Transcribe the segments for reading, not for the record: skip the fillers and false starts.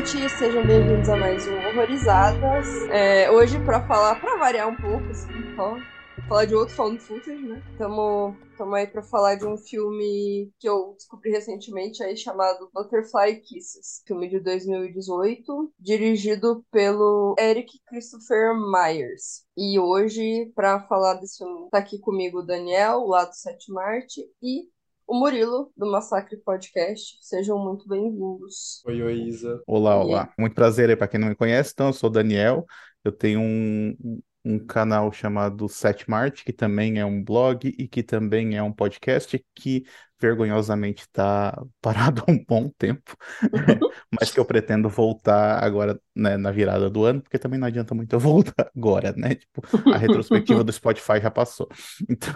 gente, sejam bem-vindos a mais um Horrorizadas. Hoje, para variar um pouco, assim, falar de outro found footage, né? Tamo aí para falar de um filme que eu descobri recentemente aí chamado Butterfly Kisses, filme de 2018, dirigido pelo Eric Christopher Myers. E hoje, para falar desse filme, tá aqui comigo o Daniel, lá do Sétima Arte, e o Murilo, do Massacre Podcast. Sejam muito bem-vindos. Oi, oi, Isa. Olá, E aí? olá. Muito prazer aí para quem não me conhece. Então, eu sou o Daniel. Eu tenho um canal chamado Setmart, que também é um blog e que também é um podcast que vergonhosamente está parado há um bom tempo, mas que eu pretendo voltar agora, né, na virada do ano, porque também não adianta muito eu voltar agora, né? Tipo, a retrospectiva do Spotify já passou. Então,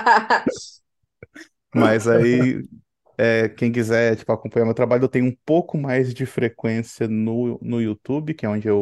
mas aí quem quiser, tipo, acompanhar meu trabalho, eu tenho um pouco mais de frequência no YouTube, que é onde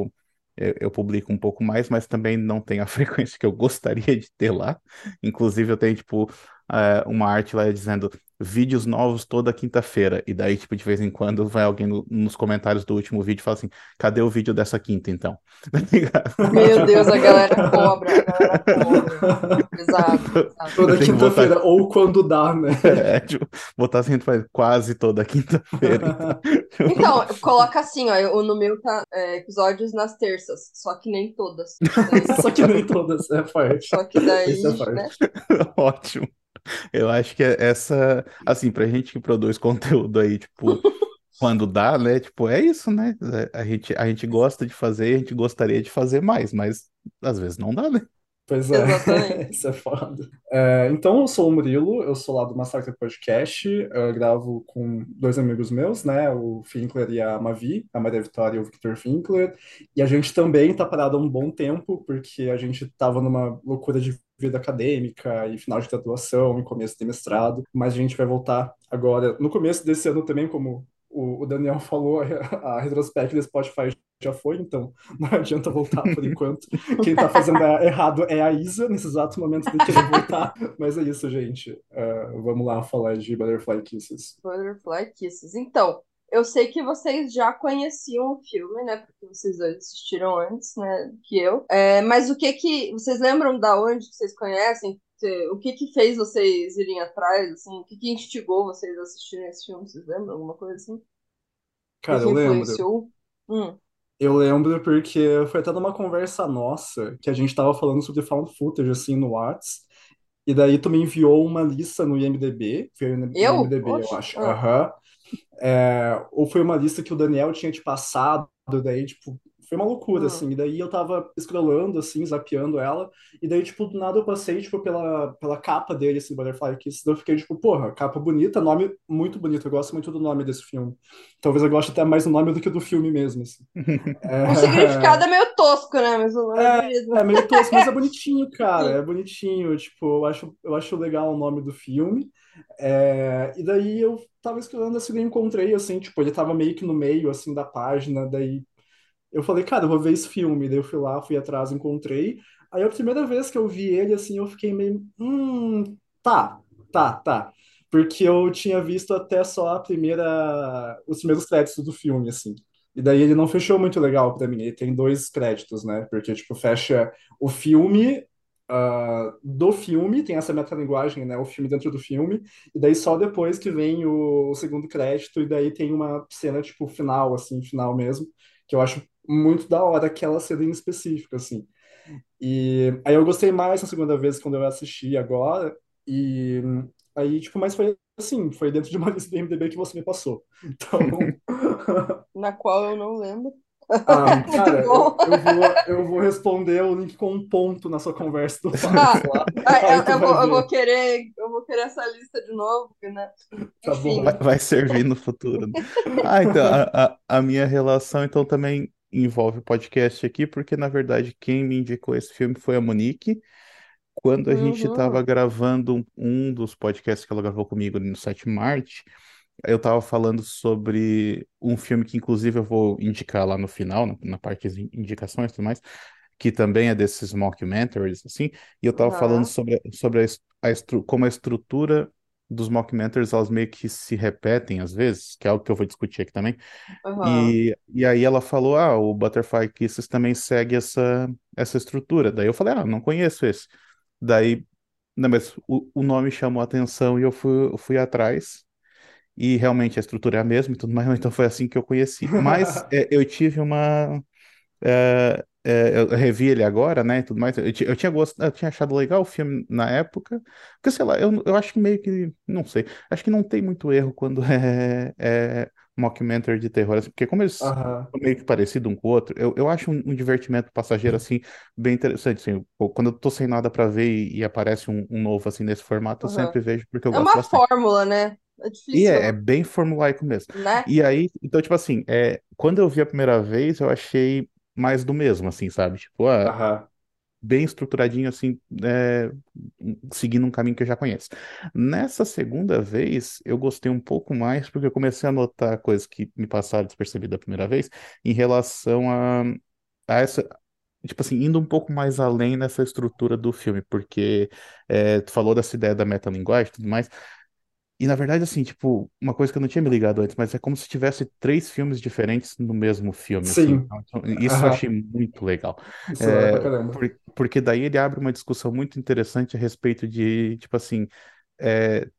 eu publico um pouco mais, mas também não tenho a frequência que eu gostaria de ter lá. Inclusive, eu tenho, tipo, uma arte lá dizendo vídeos novos toda quinta-feira. E daí, tipo, de vez em quando vai alguém nos comentários do último vídeo e fala assim: cadê o vídeo dessa quinta, então? Tá ligado? Meu Deus, a galera cobra. Pesado, pesado. Eu Toda tenho que botar, quinta-feira, ou quando dá, né? tipo, botar assim, faz quase toda quinta-feira. Então, Então, coloca assim, ó, no meu tá episódios nas terças, só que nem todas. Daí, Só que nem todas, é só forte. que Esse é daí, né? forte. ótimo. Eu acho que essa, assim, pra gente que produz conteúdo aí, tipo, quando dá, né? Tipo, é isso, né? A gente gosta de fazer, a gente gostaria de fazer mais, mas às vezes não dá, né? Pois Exatamente. é, isso é foda. Então, eu sou o Murilo, eu sou lá do Massacre Podcast, eu gravo com dois amigos meus, né? O Finkler e a Mavi, a Maria Vitória e o Victor Finkler. E a gente também tá parado há um bom tempo, porque a gente tava numa loucura de vida acadêmica e final de graduação e começo de mestrado, mas a gente vai voltar agora, no começo desse ano também, como o Daniel falou, a retrospecto do Spotify já foi, então não adianta voltar por enquanto. Quem tá fazendo errado é a Isa, nesse exato momento de querer voltar. Mas é isso, gente. Vamos lá falar de Butterfly Kisses. Butterfly Kisses. Então, eu sei que vocês já conheciam o filme, né? Porque vocês dois assistiram antes, né? Que eu. Mas o que que. Vocês lembram da onde que vocês conhecem? O que que fez vocês irem atrás, assim? O que que instigou vocês a assistirem esse filme? Vocês lembram? Alguma coisa assim? O que Cara, que eu lembro. influenciou? Hum. Eu lembro porque foi até numa conversa nossa que a gente tava falando sobre found footage, assim, no Whats. E daí tu me enviou uma lista no IMDb, foi no Eu? IMDb, eu Oxe. acho. Aham. Ou foi uma lista que o Daniel tinha te passado, daí, tipo, foi uma loucura, Hum. assim. E daí eu tava scrollando, assim, zapeando ela, e daí, tipo, do nada eu passei, tipo, pela capa dele, assim, Butterfly Kiss, daí eu fiquei, tipo, porra, capa bonita, nome muito bonito, eu gosto muito do nome desse filme. Talvez eu goste até mais do nome do que do filme mesmo, assim. O significado É, é meio tosco, né? Mas o nome é bonito. é meio tosco, mas é bonitinho, cara. É bonitinho. Tipo, eu acho legal o nome do filme. E daí eu tava escrevendo assim, eu encontrei, assim, tipo, ele tava meio que no meio, assim, da página. Daí eu falei, cara, eu vou ver esse filme. Daí eu fui lá, fui atrás, encontrei. Aí a primeira vez que eu vi ele, assim, eu fiquei meio, tá, tá. Porque eu tinha visto até só os primeiros créditos do filme, assim. E daí ele não fechou muito legal pra mim. Ele tem dois créditos, né? Porque, tipo, fecha o filme do filme, tem essa metalinguagem, né? O filme dentro do filme, e daí só depois que vem o segundo crédito, e daí tem uma cena, tipo, final, assim, final mesmo, que eu acho muito da hora aquela cena em específico, assim. E aí eu gostei mais na segunda vez quando eu assisti agora, e aí, tipo, mas foi assim, foi dentro de uma lista do IMDb que você me passou. Então, Na qual eu não lembro. Muito cara, bom. eu vou responder o link com um ponto na sua conversa do Whats Ah, lá, aí eu, tu eu vai vou, eu vou ver. querer, eu vou querer essa lista de novo, né? Tá Vai, bom. Enfim. vai servir no futuro, né? Ah, então, a minha relação, então, também envolve o podcast aqui, porque, na verdade, quem me indicou esse filme foi a Monique, quando a gente estava Uhum. gravando um dos podcasts que ela gravou comigo no 7 eu estava falando sobre um filme que, inclusive, eu vou indicar lá no final, na parte de indicações e tudo mais, que também é desses mockumentaries, assim, e eu estava falando Aham. sobre como a estrutura dos mockumentaries, elas meio que se repetem às vezes, que é algo que eu vou discutir aqui também. Aham, E aí ela falou, o Butterfly Kisses também segue essa estrutura. Daí eu falei, não conheço esse. Daí, não, mas o nome chamou a atenção e eu fui atrás. E realmente a estrutura é a mesma e tudo mais, então foi assim que eu conheci. Mas eu tive uma. Eu revi ele agora, né, e tudo mais. Eu tinha gostado, eu tinha achado legal o filme na época, porque sei lá, eu acho que meio que, não sei, acho que não tem muito erro quando é mockumentary de terror, assim, porque como eles Aham, são meio que parecidos um com o outro, eu acho um divertimento passageiro, assim, bem interessante, assim, pô, quando eu tô sem nada pra ver e aparece um novo, assim, nesse formato, eu aham. sempre vejo porque eu É gosto uma bastante. fórmula, né? É E difícil, é bem formulaico mesmo. né? E aí, então, tipo assim, quando eu vi a primeira vez, eu achei mais do mesmo, assim, sabe? Tipo, aham. bem estruturadinho, assim, seguindo um caminho que eu já conheço. Nessa segunda vez, eu gostei um pouco mais, porque eu comecei a notar coisas que me passaram despercebido da primeira vez, em relação a essa. Tipo assim, indo um pouco mais além nessa estrutura do filme, porque tu falou dessa ideia da metalinguagem e tudo mais. E na verdade, assim, tipo, uma coisa que eu não tinha me ligado antes, mas é como se tivesse três filmes diferentes no mesmo filme, assim. Sim, Então, isso eu aham. achei muito legal. Isso é pra caramba. Porque daí ele abre uma discussão muito interessante a respeito de, tipo assim, é,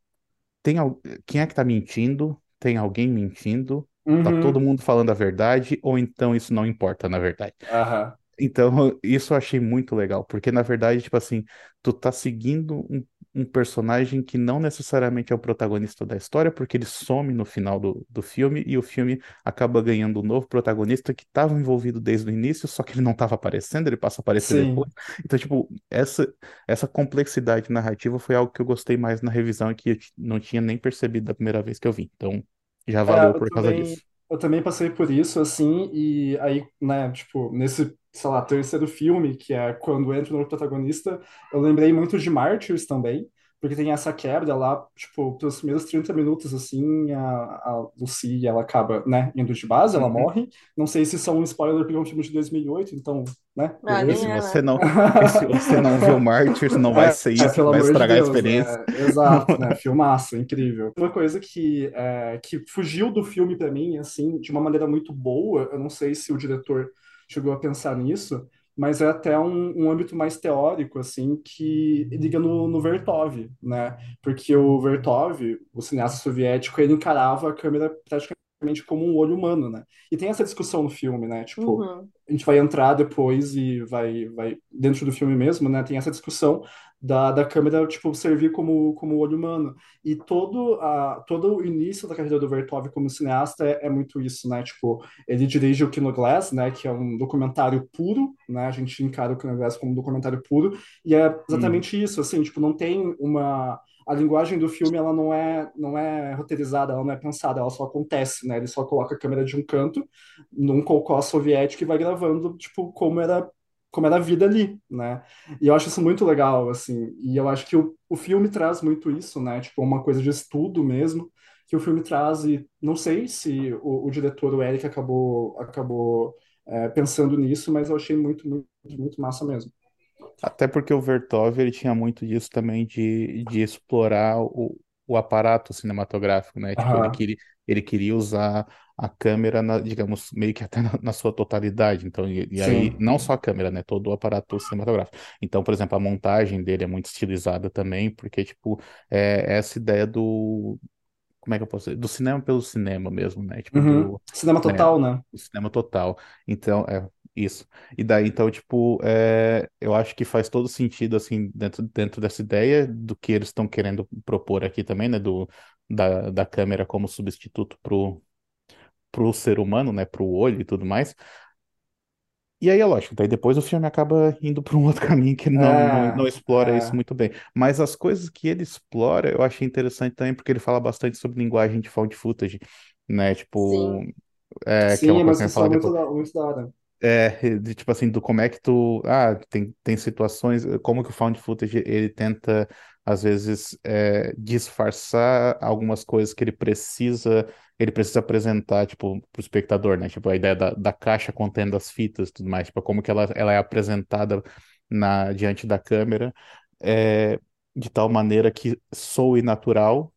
quem é que tá mentindo? Tem alguém mentindo? Tá todo Uhum, mundo falando a verdade? Ou então isso não importa, na verdade? aham. Então, isso eu achei muito legal, porque na verdade, tipo assim, tu tá seguindo um personagem que não necessariamente é o protagonista da história, porque ele some no final do filme e o filme acaba ganhando um novo protagonista que estava envolvido desde o início, só que ele não estava aparecendo, ele passa a aparecer depois. Sim. Então, tipo, essa complexidade narrativa foi algo que eu gostei mais na revisão e que não tinha nem percebido da primeira vez que eu vi. Então, já É, valeu por causa disso. eu também passei por isso, assim, e aí, né, tipo, nesse, sei lá, terceiro filme, que é quando entra o novo protagonista, eu lembrei muito de Martyrs também, porque tem essa quebra lá, tipo, pelos primeiros 30 minutos, assim, a Lucy, ela acaba, né, indo de base, ela Uhum. morre. Não sei se são um spoiler, porque é um filme de 2008, então, né, Ah, E nem se beleza. é, você né? não, e se você não viu Martyrs, não vai ser isso que Pelo vai amor de estragar a Deus, experiência. é, exato, né? Filmaço, incrível. Uma coisa que fugiu do filme pra mim, assim, de uma maneira muito boa, eu não sei se o diretor chegou a pensar nisso, mas é até um âmbito mais teórico, assim, que liga no Vertov, né? Porque o Vertov, o cineasta soviético, ele encarava a câmera praticamente como um olho humano, né? E tem essa discussão no filme, né? Tipo, Uhum. a gente vai entrar depois e vai dentro do filme mesmo, né? Tem essa discussão da câmera, tipo, servir como olho humano. E todo o início da carreira do Vertov como cineasta é muito isso, né? Tipo, ele dirige o Kino Glass, né? Que é um documentário puro, né? A gente encara o Kino Glass como um documentário puro, e é Uhum. exatamente isso, assim, tipo, não tem uma... A linguagem do filme, ela não é roteirizada, ela não é pensada, ela só acontece, né? Ele só coloca a câmera de um canto num cocó soviético e vai gravando, tipo, como era a vida ali, né? E eu acho isso muito legal, assim, e eu acho que o filme traz muito isso, né? Tipo, uma coisa de estudo mesmo, que o filme traz, e não sei se o diretor, o Eric, acabou pensando nisso, mas eu achei muito, muito, muito massa mesmo. Até porque o Vertov ele tinha muito disso também de explorar o aparato cinematográfico, né? Tipo, Aham, ele queria usar a câmera, digamos, meio que até na sua totalidade. Então, e aí, sim. não só a câmera, né? Todo o aparato cinematográfico. Então, por exemplo, a montagem dele é muito estilizada também, porque, tipo, essa ideia como é que eu posso dizer? Do cinema pelo cinema mesmo, né? Tipo, Uhum. Cinema né, total, né? do cinema total. Então, isso. E daí, então, tipo, eu acho que faz todo sentido, assim, dentro dessa ideia do que eles estão querendo propor aqui também, né? Da câmera como substituto pro ser humano, né? Pro olho e tudo mais. E aí é lógico, daí depois o filme acaba indo para um outro caminho que não explora isso É, muito bem. Mas as coisas que ele explora eu achei interessante também, porque ele fala bastante sobre linguagem de found footage, né? Tipo, Sim. que é sim, uma é uma coisa que eu ia falar discussão depois. muito da hora. Tipo assim, do como é que tu. Tem situações. Como que o found footage ele tenta, às vezes, disfarçar algumas coisas que ele precisa apresentar, tipo, pro espectador, né? Tipo, a ideia da caixa contendo as fitas e tudo mais, tipo, como que ela é apresentada diante da câmera, é, de tal maneira que soe natural.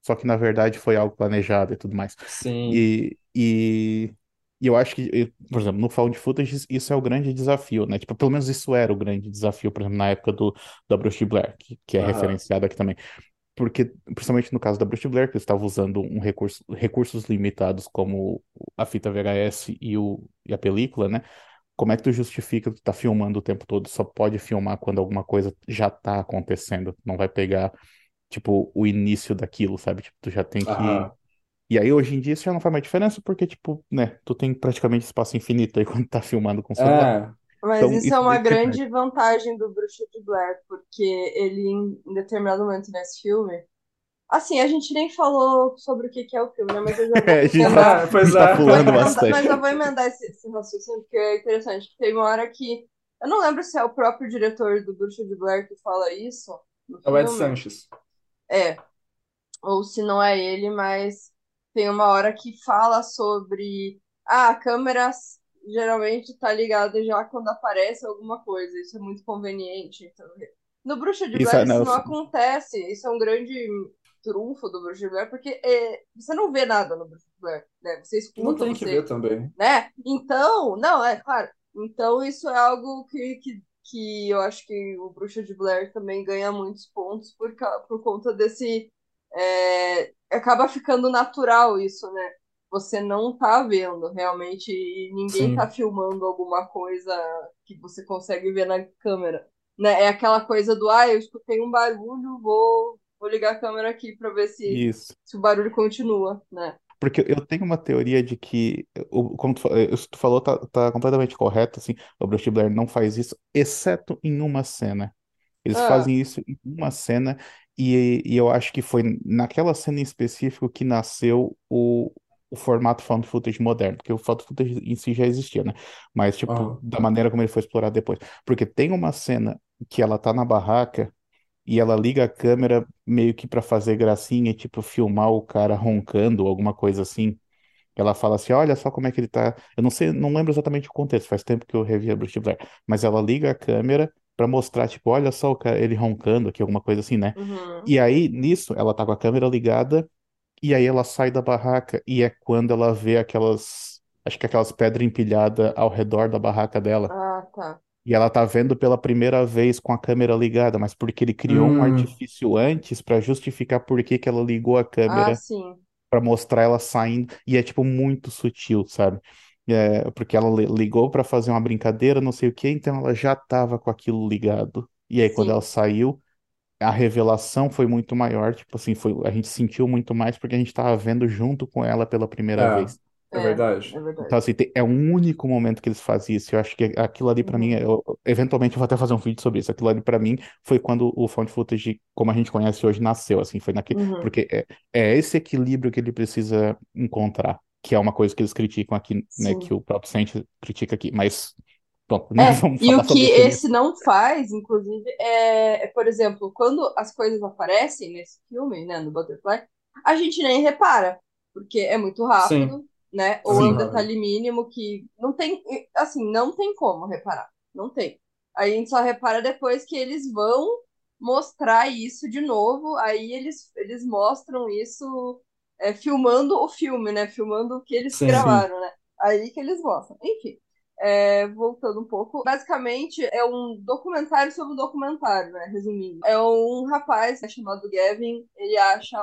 só que na verdade foi algo planejado e tudo mais. Sim. E, e, e eu acho que, por exemplo, no Found Footage isso é o grande desafio, né? Tipo, pelo menos isso era o grande desafio, por exemplo, na época da Bruxa de Blair, que é Aham. referenciado aqui também. Porque, principalmente no caso da Bruxa de Blair, que eles estavam usando recursos limitados como a fita VHS e a película, né? Como é que tu justifica que tu tá filmando o tempo todo? Só pode filmar quando alguma coisa já tá acontecendo. Não vai pegar, tipo, o início daquilo, sabe? Tipo, tu já tem que. Aham. E aí, hoje em dia, isso já não faz mais diferença, porque, tipo, né, tu tem praticamente espaço infinito aí quando tá filmando com o celular. É. Mas Então, isso é isso uma meio que se perde. grande vantagem do Bruxa de Blair, porque ele, em determinado momento nesse filme. Assim, a gente nem falou sobre o que que é o filme, né? Mas eu já vou É, emendar. a Pois gente tá é. Vou pulando emendar, bastante. mas eu vou emendar esse raciocínio, porque é interessante. Tem uma hora que. Eu não lembro se é o próprio diretor do Bruxa de Blair que fala isso no É o Ed filme. Sanches. É, ou se não é ele, mas tem uma hora que fala sobre. Ah, a câmera geralmente tá ligada já quando aparece alguma coisa. Isso é muito conveniente. Então, no Bruxa de Isso, Blair isso não, não acontece. Isso é um grande trunfo do Bruxa de Blair, porque você não vê nada no Bruxa de Blair, né? Você Não escuta, tem que ver você, também. né? Então, não, é claro. Então isso é algo que eu acho que o Bruxa de Blair também ganha muitos pontos por conta desse. Acaba ficando natural isso, né? Você não tá vendo realmente e ninguém tá Sim. filmando alguma coisa que você consegue ver na câmera, né? É aquela coisa do, ah, eu escutei um barulho, vou ligar a câmera aqui para ver isso. se o barulho continua, né? Porque eu tenho uma teoria de que, como isso que tu falou, tá completamente correto, assim, o Bruce Blair não faz isso, exceto em uma cena. Eles Ah, fazem isso em uma cena, e eu acho que foi naquela cena em específico que nasceu o formato found footage moderno, porque o found footage em si já existia, né? Mas, tipo, Aham. da maneira como ele foi explorado depois. Porque tem uma cena que ela tá na barraca. E ela liga a câmera meio que pra fazer gracinha, tipo, filmar o cara roncando ou alguma coisa assim. Ela fala assim: olha só como é que ele tá. Eu não sei, não lembro exatamente o contexto, faz tempo que eu revi a Bruce Blair. Mas ela liga a câmera pra mostrar, tipo, olha só ele roncando aqui, alguma coisa assim, né? uhum. E aí, nisso, ela tá com a câmera ligada, e aí ela sai da barraca, e é quando ela vê aquelas. Acho que aquelas pedras empilhadas ao redor da barraca dela. Ah, tá. E ela tá vendo pela primeira vez com a câmera ligada, mas porque ele criou um Hum, artifício antes pra justificar por que que ela ligou a Ah, câmera sim. pra mostrar ela saindo, e é tipo muito sutil, sabe? Porque ela ligou pra fazer uma brincadeira, não sei o que, então ela já tava com aquilo ligado. E aí quando ela Sim, saiu, a revelação foi muito maior, tipo assim, a gente sentiu muito mais porque a gente tava vendo junto com ela pela primeira é, vez. é é, verdade. é Então, verdade. assim, é um único momento que eles fazem isso. Eu acho que aquilo ali, pra mim, Uhum. eventualmente eu vou até fazer um vídeo sobre isso. Aquilo ali, pra mim, foi quando o Found Footage, como a gente conhece hoje, nasceu. Assim, foi naquele. Uhum. Porque é esse equilíbrio que ele precisa encontrar, que é uma coisa que eles criticam aqui, né? Que Sim. o próprio Saint critica aqui. Mas, pronto, né? Vamos E falar o sobre que o filme. esse não faz, inclusive, por exemplo, quando as coisas aparecem nesse filme, né, no Butterfly, a gente nem repara, porque é muito Sim, rápido, né? é Ou é muito um Sim, rápido. detalhe mínimo que não tem, assim, não tem como reparar, não tem. Aí a gente só repara depois que eles vão mostrar isso de novo, aí eles mostram isso filmando o filme, né? Filmando o que eles Sim. sim. gravaram, né? Aí que eles mostram. Enfim. Voltando um pouco, basicamente é um documentário sobre um documentário, né? Resumindo. É um rapaz, né, chamado Gavin, ele acha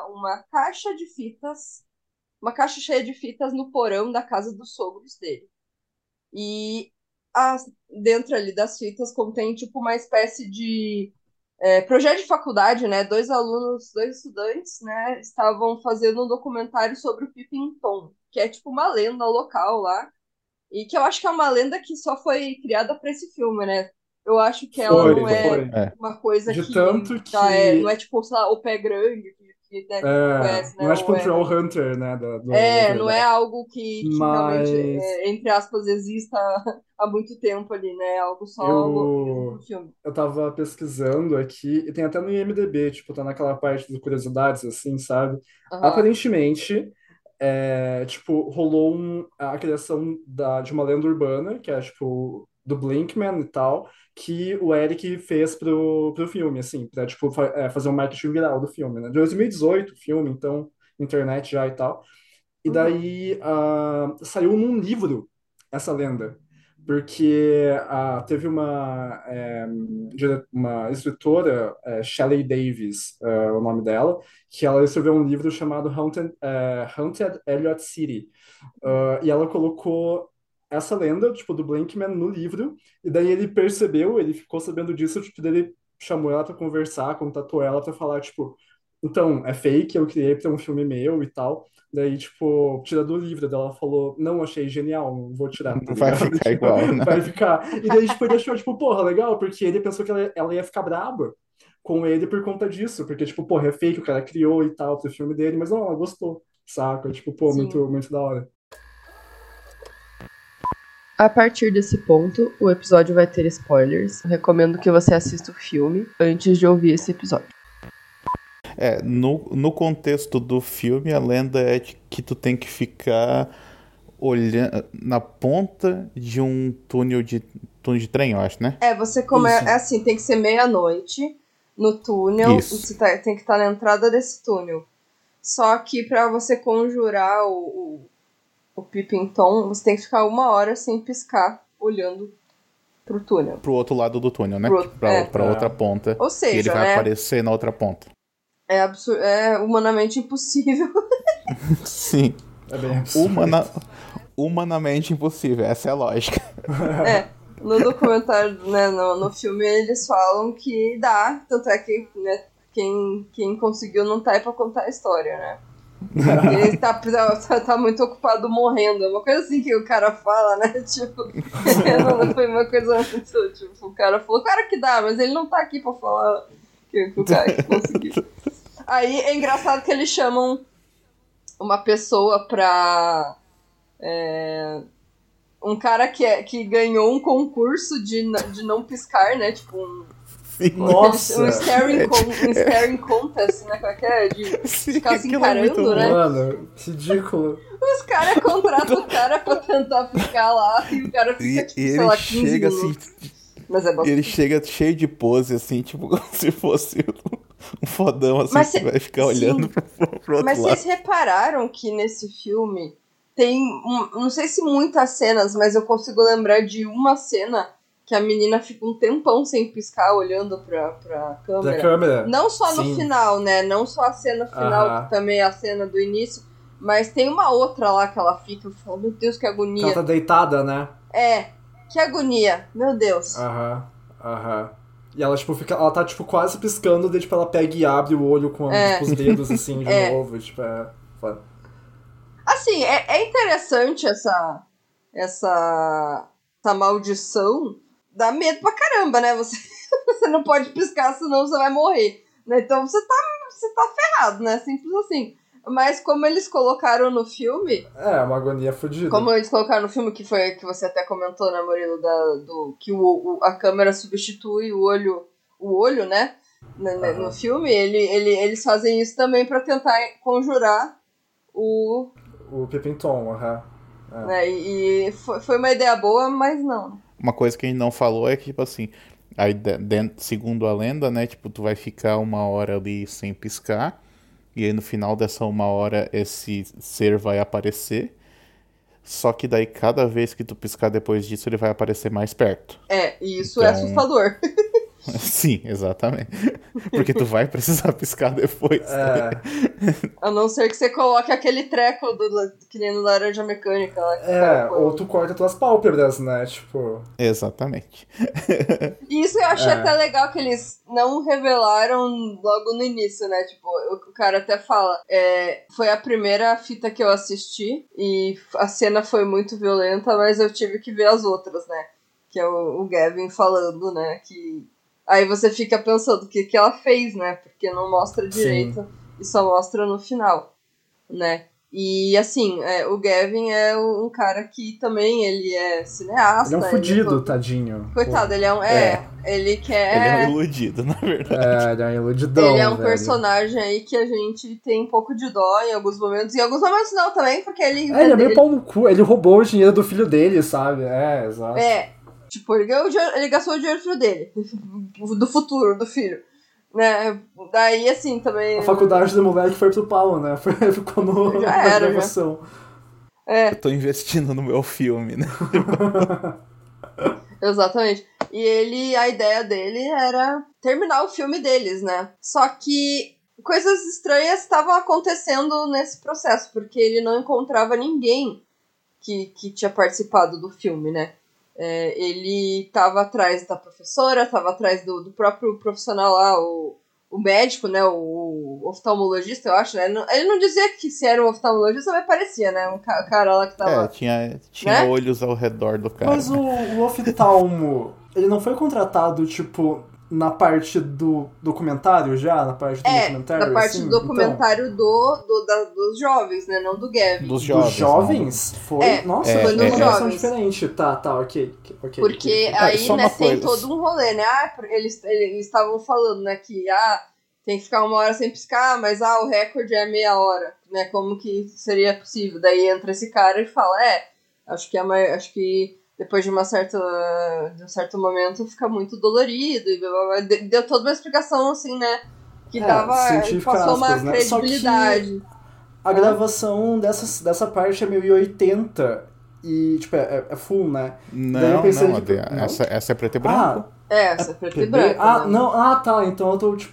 uma caixa cheia de fitas no porão da casa dos sogros dele. E dentro ali das fitas contém tipo uma espécie de projeto de faculdade, né? Dois estudantes, né, estavam fazendo um documentário sobre o Pippin Tom, que é tipo uma lenda local lá e que eu acho que é uma lenda que só foi criada para esse filme, né? Eu acho que ela não é Foi. É. uma coisa De que tanto não é que tipo, sei lá, o pé grande, né, que a gente conhece, né? não é tipo Ou um Troll Hunter, né, da não é verdade. algo que realmente, Mas entre aspas, exista há muito tempo ali, né? É algo só mesmo pro eu filme. eu tava pesquisando aqui, e tem até no IMDb, tipo, tá naquela parte de curiosidades, assim, sabe? Aham. Aparentemente, tipo, rolou a criação de uma lenda urbana, que é, tipo, do Blinkman e tal, que o Eric fez pro filme, assim, pra, tipo, fazer um marketing viral do filme, né? De 2018 o filme, então internet já e tal. E daí saiu num livro essa lenda. Porque teve uma escritora, Shelley Davis, o nome dela, que ela escreveu um livro chamado Haunted Elliot City. E ela colocou essa lenda, tipo, do Blankman no livro, e daí ele percebeu, ele ficou sabendo disso, tipo, daí ele chamou ela pra conversar, contatou ela pra falar, tipo, então, é fake, eu criei pra um filme meu e tal. Daí, tipo, tira do livro. Daí ela falou, não, achei genial, não vou tirar, tá Vai ligado? ficar Tipo, igual, né? vai ficar. E daí, tipo, ele achou, tipo, porra, legal, porque ele pensou que ela ia ficar braba com ele por conta disso. Porque, tipo, porra, é fake, o cara criou e tal pro filme dele, mas não, ela gostou, saca? Tipo, pô, Sim. muito, muito da hora. A partir desse ponto, o episódio vai ter spoilers. Recomendo que você assista o filme antes de ouvir esse episódio. No contexto do filme, a lenda é de que tu tem que ficar olhando na ponta de um túnel de trem, eu acho, né? Você Isso. é assim, tem que ser meia-noite no túnel, Isso. você tem que estar na entrada desse túnel. Só que pra você conjurar o Peeping Tom, você tem que ficar 1 hora sem piscar, olhando pro túnel. Pro outro lado do túnel, né? Pra outra ponta. Ou seja, e ele vai né? aparecer na outra ponta. É humanamente impossível. Sim. É bem absurdo. Humanamente impossível, essa é a lógica. No documentário, né, no filme, eles falam que dá, tanto é que, né, quem conseguiu não tá aí pra contar a história, né? Ele tá muito ocupado morrendo. É uma coisa assim que o cara fala, né? Tipo, não foi uma coisa muito. Tipo, o cara falou, claro que dá, mas ele não tá aqui pra falar que o cara que conseguiu. Aí é engraçado que eles chamam uma pessoa pra. Um cara que ganhou um concurso de não piscar, né? Tipo, Nossa! um staring contest, né? Como é que é? De ficar se encarando, né? Mano, ridículo. Os caras contratam o cara pra tentar ficar lá e o cara fica, tipo, sei lá, 15 chega minutos. assim. Mas é bastante. Ele chega cheio de pose, assim, tipo, como se fosse um fodão, assim, Mas que vai ficar olhando pro outro Mas lado. vocês repararam que nesse filme tem, não sei se muitas cenas, mas eu consigo lembrar de uma cena que a menina fica um tempão sem piscar, olhando pra câmera. Da câmera? Não só no Sim. final, né? Não só a cena final, que também é a cena do início, mas tem uma outra lá que ela fica, eu falo, meu Deus, que agonia. Ela tá deitada, né? Que agonia, meu Deus. E ela, tipo, ela tá, tipo, quase piscando, daí, tipo, ela pega e abre o olho com tipo, os dedos, assim, de novo, tipo, Assim, é interessante essa maldição, dá medo pra caramba, né? Você não pode piscar, senão você vai morrer, né? Então você tá ferrado, né? Simples assim. Mas como eles colocaram no filme... uma agonia fodida. Como eles colocaram no filme, que foi que você até comentou, né, Murilo, que a câmera substitui o olho, né? No filme, eles fazem isso também pra tentar conjurar o Peeping Tom, né? E foi uma ideia boa, mas não. Uma coisa que a gente não falou é que, tipo assim, aí, segundo a lenda, né, tipo, tu vai ficar 1 hora ali sem piscar, e aí no final dessa 1 hora esse ser vai aparecer, só que daí cada vez que tu piscar depois disso ele vai aparecer mais perto. E isso é assustador. Sim, exatamente. Porque tu vai precisar piscar depois. A não ser que você coloque aquele treco que nem no Laranja Mecânica lá. Ou tu corta tuas pálpebras, né? Tipo. Exatamente. Isso eu achei até legal que eles não revelaram logo no início, né? Tipo, o cara até fala, foi a primeira fita que eu assisti e a cena foi muito violenta, mas eu tive que ver as outras, né? Que é o Gavin falando, né? Que aí você fica pensando o que ela fez, né? Porque não mostra direito. Sim. E só mostra no final, né? E assim, o Gavin é um cara que também ele é cineasta. Ele é um fudido, tadinho. Coitado, ele ele quer... Ele é um iludido, na verdade. Ele é um iludidão, ele é um personagem aí que a gente tem um pouco de dó em alguns momentos. E em alguns momentos não também, porque ele... ele é meio pau no cu. Ele roubou o dinheiro do filho dele, sabe? Exato. Tipo, ele gastou o dinheiro do filho dele. Do futuro, do filho. né? Daí, assim, também... A faculdade do moleque foi pro pau, né? Ficou Já na era, gravação. Eu tô investindo no meu filme, né? Exatamente. E a ideia dele era terminar o filme deles, né? Só que coisas estranhas estavam acontecendo nesse processo, porque ele não encontrava ninguém que tinha participado do filme, né? Ele estava atrás da professora, estava atrás do próprio profissional lá, o médico, né? O oftalmologista, eu acho, né? Ele não dizia que se era um oftalmologista, mas parecia, né? Um cara lá que tava... tinha né? olhos ao redor do cara. Mas o oftalmo, ele não foi contratado, tipo, na parte do documentário já? Na parte do documentário, da parte assim? do documentário dos jovens, né? Não do Gavin. Dos Dos jovens. jovens? Foi? Nossa, foi eu tinha nos uma versão jovens. diferente. Tá, ok. Porque aí, só né, uma tem coisa. todo um rolê, né? Eles estavam falando, né, que tem que ficar 1 hora sem piscar, mas o recorde é meia hora, né? Como que seria possível? Daí entra esse cara e fala, acho que depois de um certo momento fica muito dolorido e blá, blá, blá. Deu toda uma explicação, assim, né? Que científica, passou uma aspas, né? Só que credibilidade. a gravação dessa parte é meio 80 e, tipo, é full, né? Daí eu Não, pensei, não, tipo, Essa é preto e branco. Essa é preto e PB? branco. Né? Não, tá, então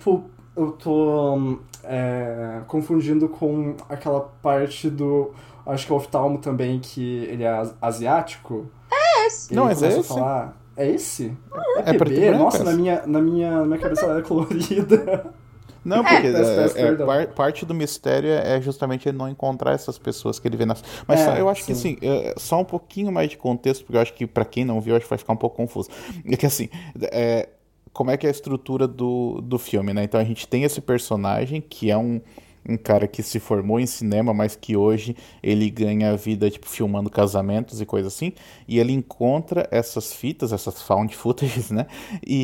eu tô confundindo com aquela parte do, acho que é o oftalmo também, que ele é asiático. Esse. Ele Não, mas começa é a esse. falar, é esse? É preto e PB? branco Nossa, essa. na minha cabeça ela era colorida. Não, porque Peço perdão. parte do mistério é justamente ele não encontrar essas pessoas que ele vê nas. Mas eu acho que Sim. assim, só um pouquinho mais de contexto, porque eu acho que pra quem não viu, acho que vai ficar um pouco confuso. É que assim, como é que é a estrutura do filme, né? Então a gente tem esse personagem que é um cara que se formou em cinema, mas que hoje ele ganha vida, tipo, filmando casamentos e coisa assim, e ele encontra essas fitas, essas found footages, né?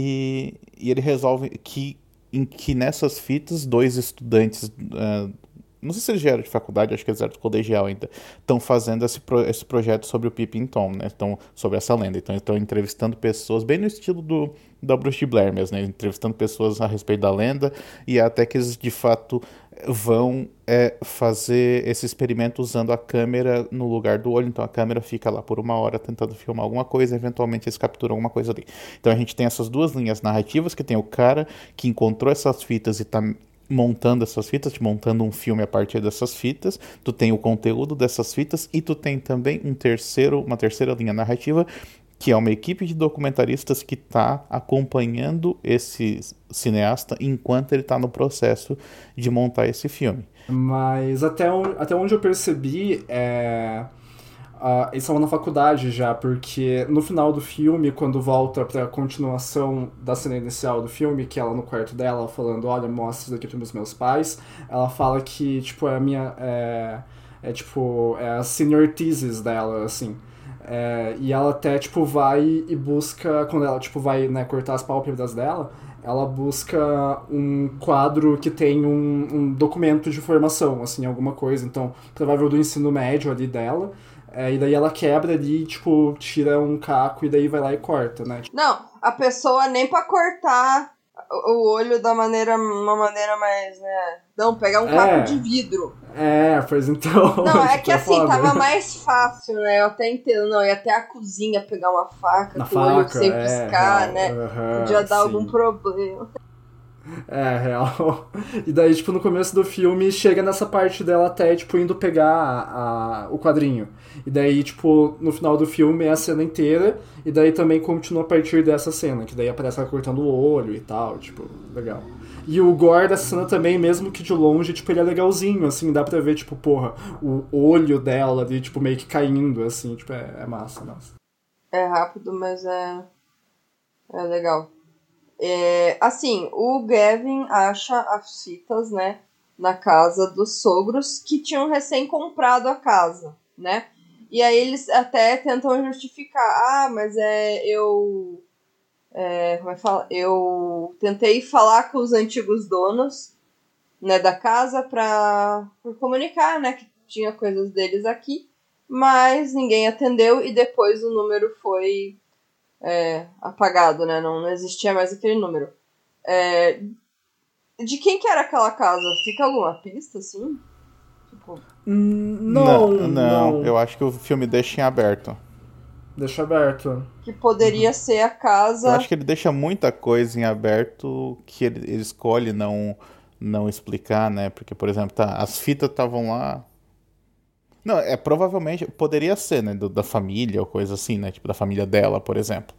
E ele resolve que nessas fitas, 2 estudantes, não sei se eles já eram de faculdade, acho que eles eram de colegial ainda, estão fazendo esse projeto sobre o Peeping Tom, né? Então, sobre essa lenda. Então, estão entrevistando pessoas, bem no estilo da Bruxa de Blair mesmo, né? Entrevistando pessoas a respeito da lenda, e até que eles, de fato, vão fazer esse experimento usando a câmera no lugar do olho. Então, a câmera fica lá por 1 hora tentando filmar alguma coisa, e eventualmente eles capturam alguma coisa ali. Então, a gente tem essas 2 linhas narrativas, que tem o cara que encontrou essas fitas e está montando essas fitas, montando um filme a partir dessas fitas, tu tem o conteúdo dessas fitas e tu tem também uma terceira linha narrativa, que é uma equipe de documentaristas que está acompanhando esse cineasta enquanto ele está no processo de montar esse filme. Mas até onde eu percebi, eles estavam na faculdade já, porque no final do filme, quando volta pra continuação da cena inicial do filme, que ela no quarto dela falando, olha, mostra isso daqui pros meus pais, ela fala que, tipo, é a minha... tipo, é a senior thesis dela, assim. E ela até, tipo, vai e busca, quando ela, tipo, vai, né, cortar as pálpebras dela, ela busca um quadro que tem um documento de formação, assim, alguma coisa, então, provável do ensino médio ali dela, e daí ela quebra ali, tipo, tira um caco e daí vai lá e corta, né? Não, a pessoa nem pra cortar o olho uma maneira mais, né? Não, pegar um caco de vidro. Pois então. Não, é tipo, que assim, foda. tava mais fácil, né? Eu até entendo, não, ia até a cozinha pegar uma faca com o olho sem piscar, real, né? Podia dar sim. algum problema. Real. E daí, tipo, no começo do filme, chega nessa parte dela até, tipo, indo pegar o quadrinho. E daí, tipo, no final do filme é a cena inteira, e daí também continua a partir dessa cena, que daí aparece ela cortando o olho e tal, tipo, legal. E o gore dessa cena também, mesmo que de longe, tipo, ele é legalzinho, assim, dá pra ver, tipo, porra, o olho dela ali, tipo, meio que caindo, assim, tipo, é massa. É rápido, mas é legal. Assim, o Gavin acha as fitas, né, na casa dos sogros que tinham recém comprado a casa, né? E aí eles até tentam justificar, mas como é que fala? Eu tentei falar com os antigos donos, né, da casa por comunicar, né, que tinha coisas deles aqui, mas ninguém atendeu e depois o número foi apagado, né? Não existia mais aquele número. De quem que era aquela casa? Fica alguma pista, assim? Tipo... Não. Eu acho que o filme deixa em aberto. Deixa aberto. Que poderia ser a Eu casa... acho que ele deixa muita coisa em aberto que ele escolhe não explicar, né? Porque, por exemplo, as fitas estavam lá. Não, provavelmente poderia ser, né? Da família ou coisa assim, né? Tipo, da família dela, por exemplo.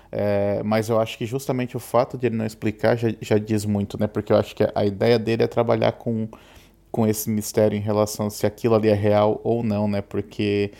Mas eu acho que justamente o fato de ele não explicar já diz muito, né? Porque eu acho que a ideia dele é trabalhar com esse mistério em relação se aquilo ali é real ou não, né? Porque,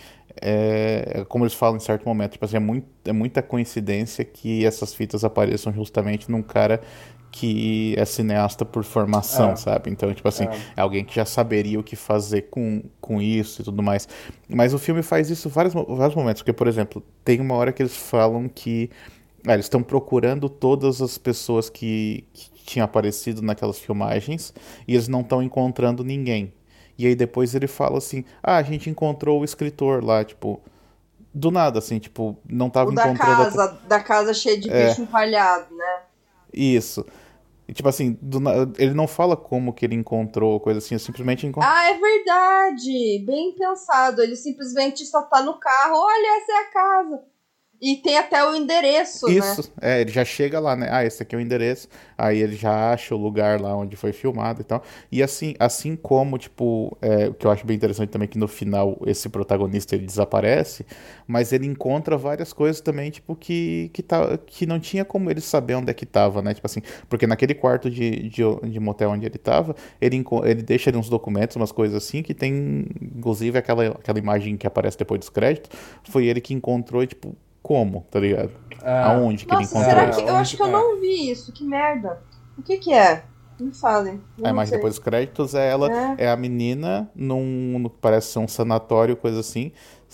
como eles falam em certo momento, tipo assim, é muita coincidência que essas fitas apareçam justamente num cara que é cineasta por formação, sabe? Então, tipo assim, é alguém que já saberia o que fazer com isso e tudo mais. Mas o filme faz isso vários momentos, porque, por exemplo, tem uma hora que eles falam que eles estão procurando todas as pessoas que tinham aparecido naquelas filmagens e eles não estão encontrando ninguém. E aí depois ele fala assim: a gente encontrou o escritor lá, tipo, do nada, assim, tipo, não O tava encontrando até. da casa cheia de bicho empalhado, né? Isso. E, tipo assim, ele não fala como que ele encontrou, coisa assim, simplesmente encontrou. Ah, é verdade! Bem pensado. Ele simplesmente só tá no carro. Olha, essa é a casa. E tem até o endereço, né? Isso, ele já chega lá, né? Esse aqui é o endereço. Aí ele já acha o lugar lá onde foi filmado e tal. E assim como, tipo, o que eu acho bem interessante também é que no final esse protagonista ele desaparece, mas ele encontra várias coisas também, tipo, que não tinha como ele saber onde é que tava, né? Tipo assim, porque naquele quarto de motel onde ele tava, ele deixa ali uns documentos, umas coisas assim, que tem, inclusive, aquela imagem que aparece depois dos créditos, foi ele que encontrou, e, tipo, como, tá ligado? Aonde que ele Nossa, encontrou será isso? que... Eu acho que eu não vi isso. Que merda. O que que é? Me falem. Eu A não imagem sei. depois dos créditos é a menina no que parece ser um sanatório, coisa assim,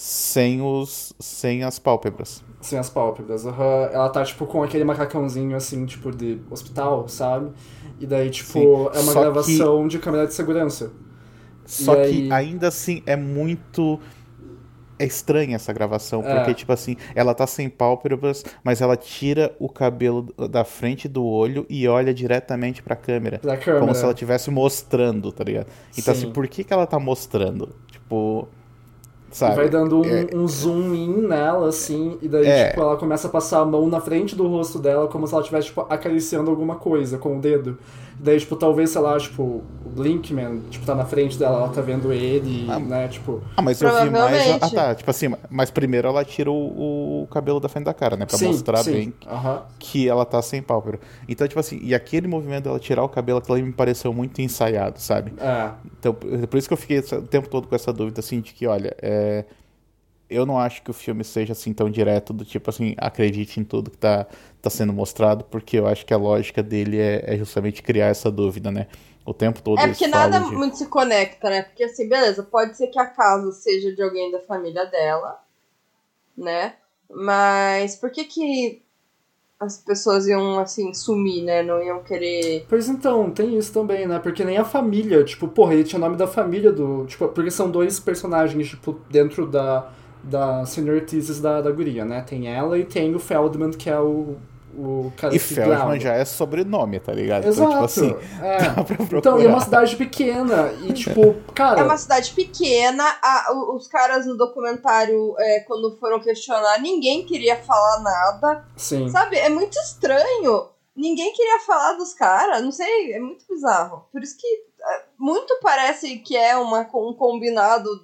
sem as pálpebras. Sem as pálpebras. Ela tá, tipo, com aquele macacãozinho, assim, tipo, de hospital, sabe? E daí, tipo, Sim. é uma gravação de câmera de segurança. Só E que aí... ainda assim é muito. É estranha essa gravação, porque, tipo assim, ela tá sem pálpebras, mas ela tira o cabelo da frente do olho e olha diretamente pra câmera. Pra câmera. Como se ela estivesse mostrando, tá ligado? Então, assim, Sim. por que ela tá mostrando? Tipo, E vai sabe? dando um zoom in nela, assim, e daí, tipo, ela começa a passar a mão na frente do rosto dela, como se ela estivesse, tipo, acariciando alguma coisa com o dedo. E daí, tipo, talvez, sei lá, tipo, o Blinkman, tipo, tá na frente dela, ela tá vendo ele, né, tipo... Mas eu vi mais... Provavelmente. tá, tipo assim, mas primeiro ela tira o cabelo da frente da cara, né? Pra mostrar bem que ela tá sem pálpebra. Então, tipo assim, e aquele movimento dela tirar o cabelo, aquilo ali me pareceu muito ensaiado, sabe? Então, por isso que eu fiquei o tempo todo com essa dúvida, assim, de que, olha, eu não acho que o filme seja assim tão direto do tipo assim, acredite em tudo que tá sendo mostrado, porque eu acho que a lógica dele é justamente criar essa dúvida, né? O tempo todo É eles porque falam nada de... muito se conecta, né? Porque assim, beleza, pode ser que a casa seja de alguém da família dela, né? Mas por que as pessoas iam, assim, sumir, né? Não iam querer... Pois então, tem isso também, né? Porque nem a família, tipo, porra, ele tinha o nome da família do... Tipo, porque são dois personagens, tipo, dentro da senior thesis da guria, né? Tem ela e tem o Feldman, que é o cara E que Feldman grava. já é sobrenome, tá ligado? Exato. Então, tipo assim, dá pra procurar. Então, e é uma cidade pequena. E, tipo, cara... É uma cidade pequena, os caras no documentário, quando foram questionar, ninguém queria falar nada. Sim. Sabe? É muito estranho. Ninguém queria falar dos caras, não sei, é muito bizarro. Por isso que muito parece que é um combinado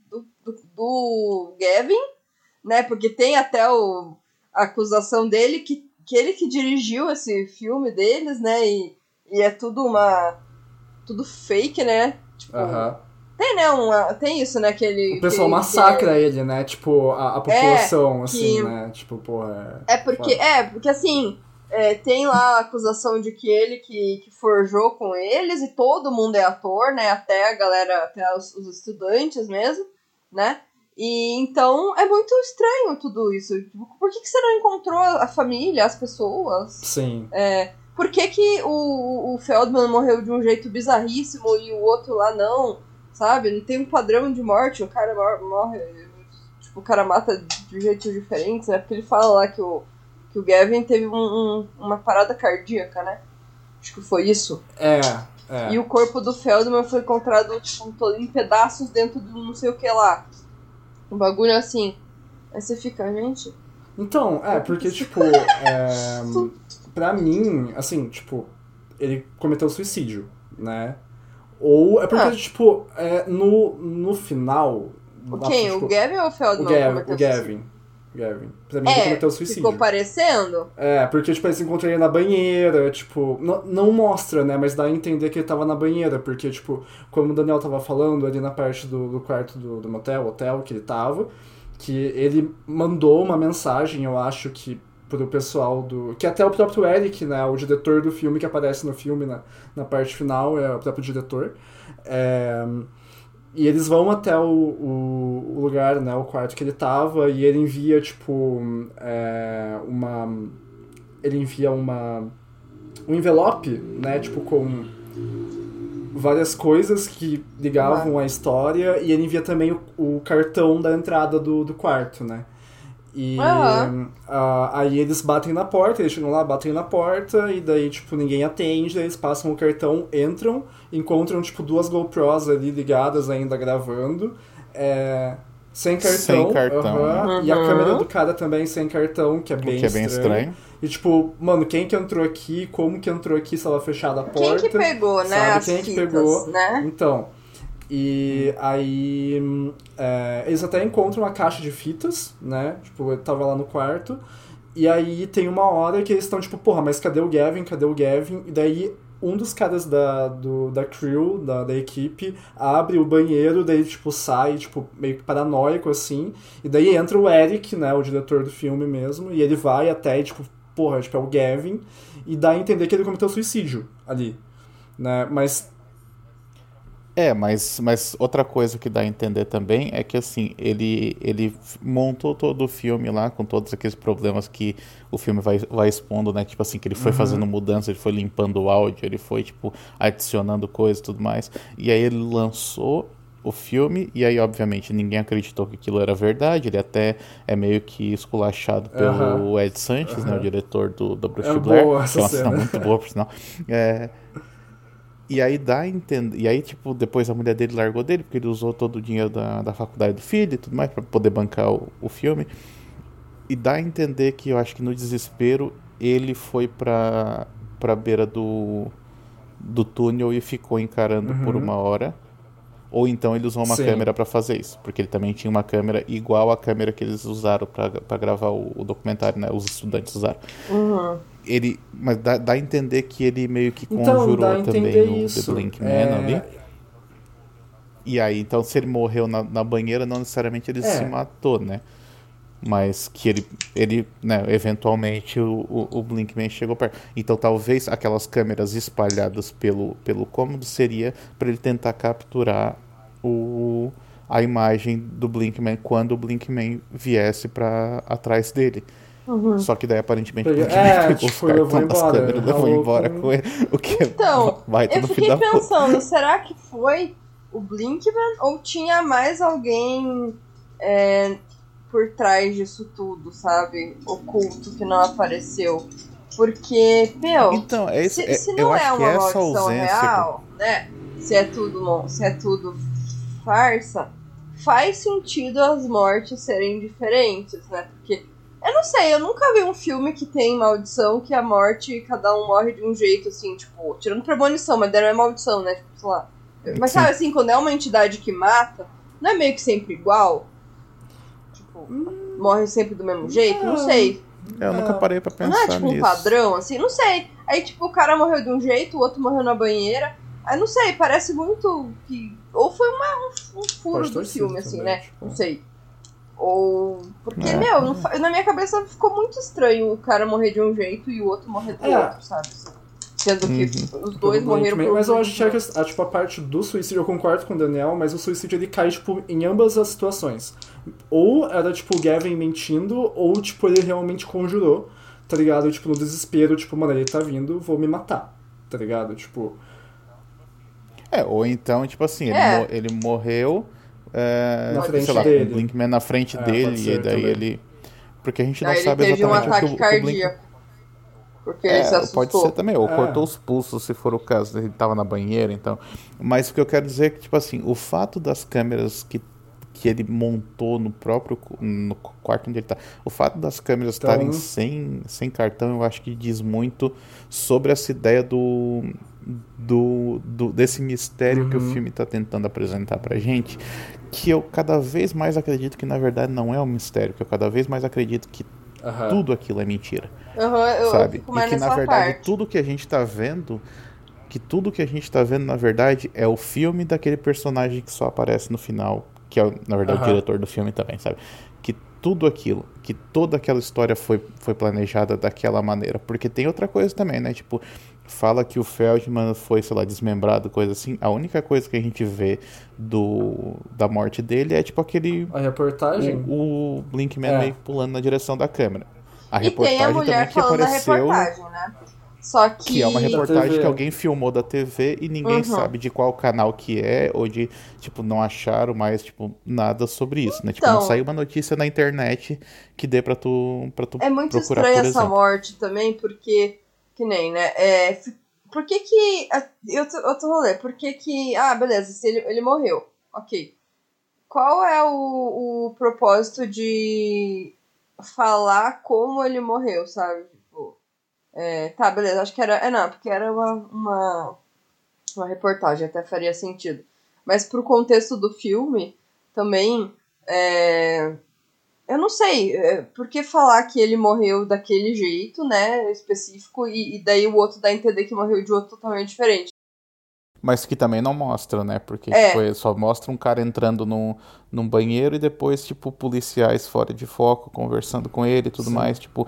do Gavin, né? Porque tem até a acusação dele que ele que dirigiu esse filme deles, né? E é tudo tudo fake, né? Tipo, tem, né? Tem isso, né? O pessoal massacra ele, né? Tipo, a população, assim, né? Tipo, porra. Porque assim, tem lá a acusação de que ele que forjou com eles, e todo mundo é ator, né? Até a galera, até os estudantes mesmo, né? E então é muito estranho tudo isso. Por que você não encontrou a família, as pessoas? Sim. Por que o Feldman morreu de um jeito bizarríssimo e o outro lá não? Sabe? Não tem um padrão de morte, o cara morre. Tipo, o cara mata de jeitos diferentes, né? Porque ele fala lá que o Gavin teve uma parada cardíaca, né? Acho que foi isso. É. E o corpo do Feldman foi encontrado, tipo, todo em pedaços dentro do não sei o que lá. Um bagulho assim. Aí você fica, gente... Então, porque, tipo, pra mim, assim, tipo, ele cometeu suicídio, né? Ou é porque, tipo, no final... Quem? Tipo, o Gavin ou o Feldman? O Gavin. Pra mim, ele cometeu suicídio. Ficou parecendo? Porque, tipo, eles encontram ele na banheira, tipo... Não mostra, né? Mas dá a entender que ele tava na banheira, porque, tipo, como o Daniel tava falando, ali na parte do quarto do motel, hotel que ele tava, que ele mandou uma mensagem, eu acho que pro pessoal do... Que até o próprio Eric, né? O diretor do filme que aparece no filme, na parte final, é o próprio diretor. E eles vão até o lugar, né, o quarto que ele tava, e ele envia, tipo, ele envia um envelope, né, tipo, com várias coisas que ligavam a história, e ele envia também o cartão da entrada do quarto, né. E aí eles batem na porta, eles chegam lá, batem na porta, e daí, tipo, ninguém atende, daí eles passam o cartão, entram, encontram, tipo, 2 GoPros ali ligadas ainda gravando, sem cartão. Sem cartão. E a câmera do cara também sem cartão, que é bem estranho. E, tipo, mano, quem que entrou aqui, como que entrou aqui, se ela fechada a porta. Quem que pegou, né, as quem fitas, que pegou, né? Então... E aí eles até encontram uma caixa de fitas, né? Tipo, ele tava lá no quarto. E aí tem uma hora que eles estão tipo, porra, mas cadê o Gavin? Cadê o Gavin? E daí um dos caras da crew, da equipe, abre o banheiro, daí tipo, sai, tipo, meio que paranoico, assim. E daí entra o Eric, né? O diretor do filme mesmo. E ele vai até, e, tipo, porra, tipo, é o Gavin. E dá a entender que ele cometeu suicídio ali, né? Mas outra coisa que dá a entender também é que, assim, ele montou todo o filme lá com todos aqueles problemas que o filme vai expondo, né? Tipo assim, que ele foi fazendo mudança, ele foi limpando o áudio, ele foi, tipo, adicionando coisas e tudo mais. E aí ele lançou o filme, e aí, obviamente, ninguém acreditou que aquilo era verdade. Ele até é meio que esculachado pelo Ed Sanches, né? O diretor do Bruce Blair. Boa Que é uma cena muito boa, por sinal. E aí dá a entender. E aí, tipo, depois a mulher dele largou dele, porque ele usou todo o dinheiro da faculdade do filho e tudo mais pra poder bancar o filme. E dá a entender que eu acho que no desespero ele foi pra beira do túnel e ficou encarando por 1 hora. Ou então ele usou uma câmera pra fazer isso, porque ele também tinha uma câmera igual à câmera que eles usaram pra gravar o documentário, né? Os estudantes usaram. Mas dá a entender que ele meio que conjurou também o The Blink Man ali. E aí, então, se ele morreu na banheira, não necessariamente ele se matou, né? Mas que ele né, eventualmente o Blinkman chegou perto. Então talvez aquelas câmeras espalhadas pelo cômodo seria para ele tentar capturar a imagem do Blinkman quando o Blinkman viesse para atrás dele. Só que daí aparentemente o Blinkman pegou os cartões das câmeras e levou embora com ele. O que então, vai eu fiquei pensando, será que foi o Blinkman ou tinha mais alguém por trás disso tudo, sabe? Oculto, que não apareceu. Porque, então, se não é uma maldição real, né? Se é tudo farsa, faz sentido as mortes serem diferentes, né? Porque, eu não sei, eu nunca vi um filme que tem maldição, que a morte, cada um morre de um jeito, assim, tipo, tirando premonição, mas daí não é maldição, né? Tipo, sei lá. Mas sabe assim, quando é uma entidade que mata, não é meio que sempre igual? Morre sempre do mesmo jeito? Não sei. Eu nunca parei pra pensar nisso. Não é tipo nisso. Um padrão, assim? Não sei. Aí, tipo, o cara morreu de um jeito, o outro morreu na banheira. Aí, não sei, parece muito que... Ou foi um furo do filme, assim, também, né? Tipo... Não sei. Ou... Porque, na minha cabeça ficou muito estranho o cara morrer de um jeito e o outro morrer do outro, sabe? Sendo que os dois morreram por Mas eu acho que tipo, a parte do suicídio, eu concordo com o Daniel, mas o suicídio ele cai tipo, em ambas as situações. Ou era tipo o Gavin mentindo, ou tipo ele realmente conjurou, tá ligado? Tipo, no desespero, tipo, mano, ele tá vindo, vou me matar, tá ligado? Tipo... ou então, tipo assim, ele morreu na frente sei lá, dele. Com o Blinkman na frente dele, e daí também. Ele... Porque a gente não sabe ele teve exatamente um ataque cardíaco. Porque ele se Pode ser assustou. também, ou cortou os pulsos, se for o caso, ele tava na banheira, então. Mas o que eu quero dizer é que, tipo assim, o fato das câmeras que ele montou no próprio no quarto onde ele tá, o fato das câmeras estarem Então, sem cartão, eu acho que diz muito sobre essa ideia desse mistério que o filme tá tentando apresentar pra gente, que eu cada vez mais acredito que na verdade não é um mistério, que eu cada vez mais acredito que tudo aquilo é mentira. Eu Sabe? fico E mais que na nessa verdade parte. tudo que a gente tá vendo, na verdade é o filme daquele personagem que só aparece no final, que é na verdade o diretor do filme também, sabe? Que tudo aquilo, que toda aquela história foi planejada daquela maneira, porque tem outra coisa também, né? Tipo, fala que o Feldman foi, sei lá, desmembrado, coisa assim. A única coisa que a gente vê da morte dele é tipo aquele a reportagem? o Blinkman meio que pulando na direção da câmera. A E tem a reportagem também mulher que falando da apareceu, reportagem, né? Só que é uma que. Da reportagem que TV. alguém filmou da TV e ninguém sabe de qual canal que é, ou de, tipo, não acharam mais, tipo, nada sobre isso, né? Tipo, não Então, saiu uma notícia na internet que dê pra tu é muito procurar, estranha por essa exemplo. morte também, porque. Que nem, né? Por que que. Outro rolê. Por que que. Ah, beleza, se ele morreu. Ok. Qual é o propósito de falar como ele morreu, sabe? Tipo, tá, beleza, acho que era. Não, porque era uma reportagem, até faria sentido. Mas pro contexto do filme, também. Eu não sei, por que falar que ele morreu daquele jeito, né? Específico, e daí o outro dá a entender que morreu de outro totalmente diferente. Mas que também não mostra, né? Porque, tipo, É, só mostra um cara entrando num banheiro e depois, tipo, policiais fora de foco, conversando com ele e tudo Sim. mais, tipo.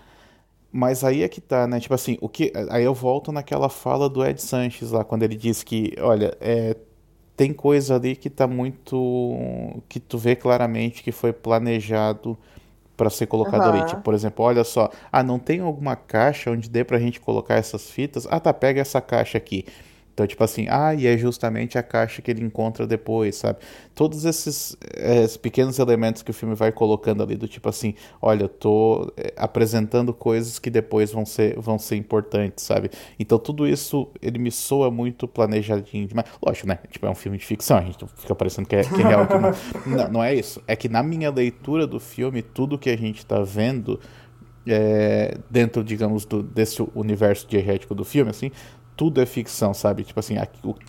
Mas aí é que tá, né? Tipo assim, aí eu volto naquela fala do Ed Sanches lá, quando ele diz que, olha, tem coisa ali que tá muito. Que tu vê claramente que foi planejado para ser colocado ali. Tipo, aham. por exemplo, olha só, não tem alguma caixa onde dê pra gente colocar essas fitas? Ah, tá, pega essa caixa aqui. Então, tipo assim, e é justamente a caixa que ele encontra depois, sabe? Todos esses pequenos elementos que o filme vai colocando ali, do tipo assim, olha, eu tô apresentando coisas que depois vão ser importantes, sabe? Então, tudo isso, ele me soa muito planejadinho demais. Lógico, né? Tipo, é um filme de ficção, a gente fica parecendo que é real. Não, não é isso. É que na minha leitura do filme, tudo que a gente tá vendo dentro, digamos, desse universo diegético do filme, assim, tudo é ficção, sabe? Tipo assim,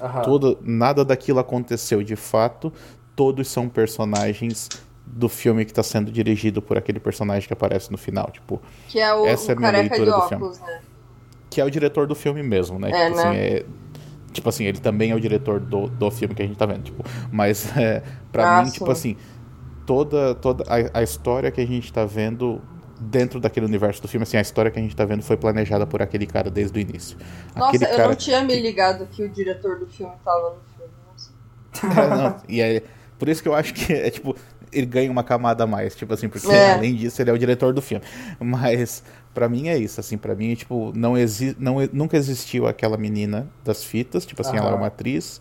nada daquilo aconteceu de fato, todos são personagens do filme que está sendo dirigido por aquele personagem que aparece no final, tipo, Que é o essa é a minha careca de leitura do filme. óculos, né? Que é o diretor do filme mesmo, né? É, Tipo assim, né? tipo assim, ele também é o diretor do filme que a gente tá vendo, tipo, mas pra Ah, mim, tipo sim. assim, toda a história que a gente tá vendo dentro daquele universo do filme, assim, a história que a gente tá vendo foi planejada por aquele cara desde o início. Aquele Nossa, eu não cara tinha me que. ligado que o diretor do filme tava no filme. Nossa. Não, e por isso que eu acho que tipo, ele ganha uma camada a mais, tipo assim, porque É. além disso ele é o diretor do filme. Mas pra mim é isso, assim, para mim, tipo, nunca existiu aquela menina das fitas, tipo assim, ela é uma atriz,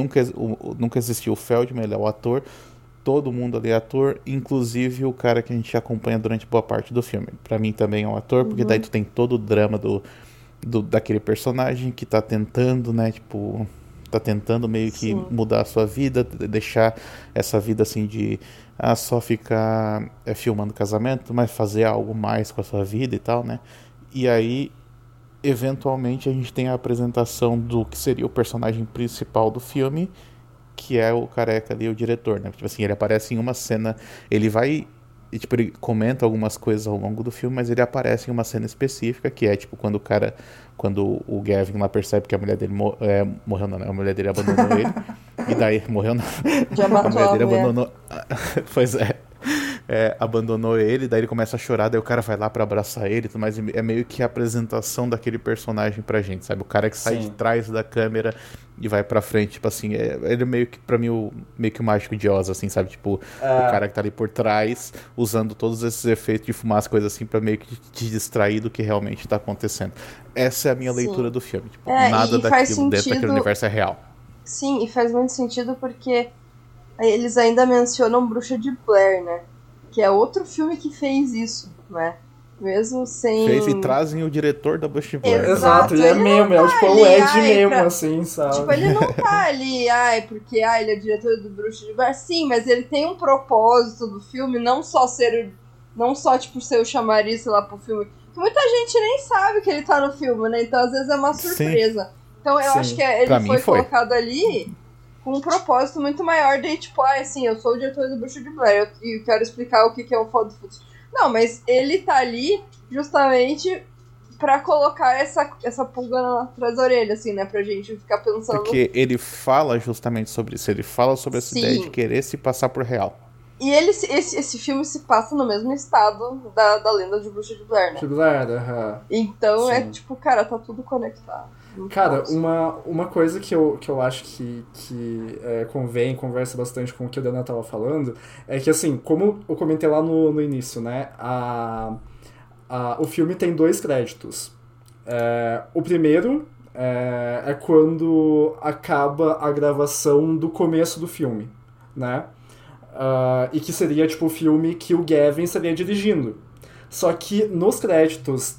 nunca existiu o Feldman, ele é o ator. Todo mundo ali é ator, inclusive o cara que a gente acompanha durante boa parte do filme. Pra mim também é um ator, porque daí tu tem todo o drama daquele personagem que tá tentando, né, tipo, tá tentando meio que Sim. mudar a sua vida, deixar essa vida assim de só ficar filmando casamento, mas fazer algo mais com a sua vida e tal, né? E aí, eventualmente, a gente tem a apresentação do que seria o personagem principal do filme, que é o careca ali, o diretor, né? Tipo assim, ele aparece em uma cena, ele vai e, tipo, ele comenta algumas coisas ao longo do filme, mas ele aparece em uma cena específica, que é, tipo, quando o Gavin lá percebe que a mulher dele morreu, não, né? A mulher dele abandonou ele, e daí, morreu não, Já a matou mulher a dele mulher. abandonou, pois abandonou ele, daí ele começa a chorar, daí o cara vai lá pra abraçar ele, mas é meio que a apresentação daquele personagem pra gente, sabe? O cara que sai de Sim. trás da câmera e vai pra frente, tipo assim, ele é meio que, pra mim, meio que o mágico de Oz, assim, sabe? Tipo, o cara que tá ali por trás, usando todos esses efeitos de fumaça, coisas assim, pra meio que te distrair do que realmente tá acontecendo. Essa é a minha leitura Sim. do filme, tipo, nada E faz daquilo dentro daquele sentido. universo é real. Sim, e faz muito sentido porque eles ainda mencionam Bruxa de Blair, né? Que é outro filme que fez isso, né? Mesmo Fez e sem... trazem o diretor da Bush Blair. Exato, e é ele não mesmo, é tá tipo o ali, Ed ai, mesmo, pra- assim, sabe? Tipo, ele não tá ali, porque ele é diretor do Bruxa de Blair. Sim, mas ele tem um propósito do filme, não só tipo, ser o chamariz, sei lá, pro filme. Que muita gente nem sabe que ele tá no filme, né? Então, às vezes, é uma Sim. surpresa. Então, eu Sim. acho que Pra ele mim foi foi. colocado ali com um propósito muito maior de, tipo, assim, eu sou o diretor do Bruxa de Blair e eu quero explicar o que é o found footage. Não, mas ele tá ali justamente pra colocar essa pulga atrás da orelha, assim, né? Pra gente ficar pensando... Porque ele fala justamente sobre isso. Ele fala sobre essa ideia de Sim. querer se passar por real. E esse filme se passa no mesmo estado da lenda de Bruxa de Blair, né? Tipo, aham. Então é Sim. tipo, cara, tá tudo conectado. Muito Cara, bom. uma coisa que eu acho que conversa bastante com o que a Dana tava falando, é que, assim, como eu comentei lá no início, né, o filme tem 2 créditos. O primeiro é quando acaba a gravação do começo do filme, né, e que seria, tipo, o filme que o Gavin estaria dirigindo. Só que nos créditos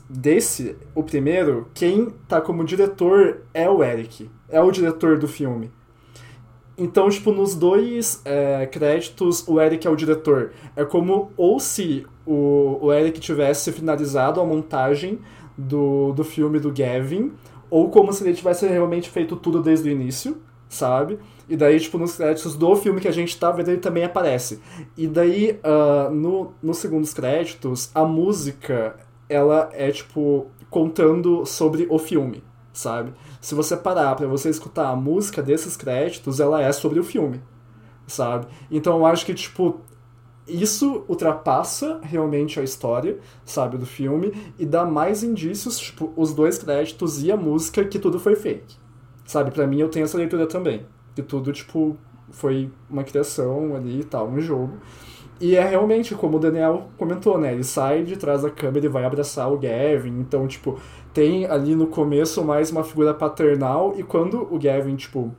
o primeiro, quem tá como diretor é o Eric. É o diretor do filme. Então, tipo, nos 2 créditos, o Eric é o diretor. É como ou se o Eric tivesse finalizado a montagem do filme do Gavin, ou como se ele tivesse realmente feito tudo desde o início, sabe? E daí, tipo, nos créditos do filme que a gente tá vendo, ele também aparece. E daí, nos segundos créditos, a música, ela é, tipo, contando sobre o filme, sabe? Se você parar pra você escutar a música desses créditos, ela é sobre o filme, sabe? Então eu acho que, tipo, isso ultrapassa realmente a história, sabe, do filme, e dá mais indícios, tipo, os 2 créditos e a música, que tudo foi fake. Sabe, pra mim eu tenho essa leitura também. Que tudo, tipo, foi uma criação ali e tal, um jogo. E é realmente, como o Daniel comentou, né? Ele sai de trás da câmera e vai abraçar o Gavin. Então, tipo, tem ali no começo mais uma figura paternal. E quando o Gavin, tipo,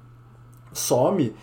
some,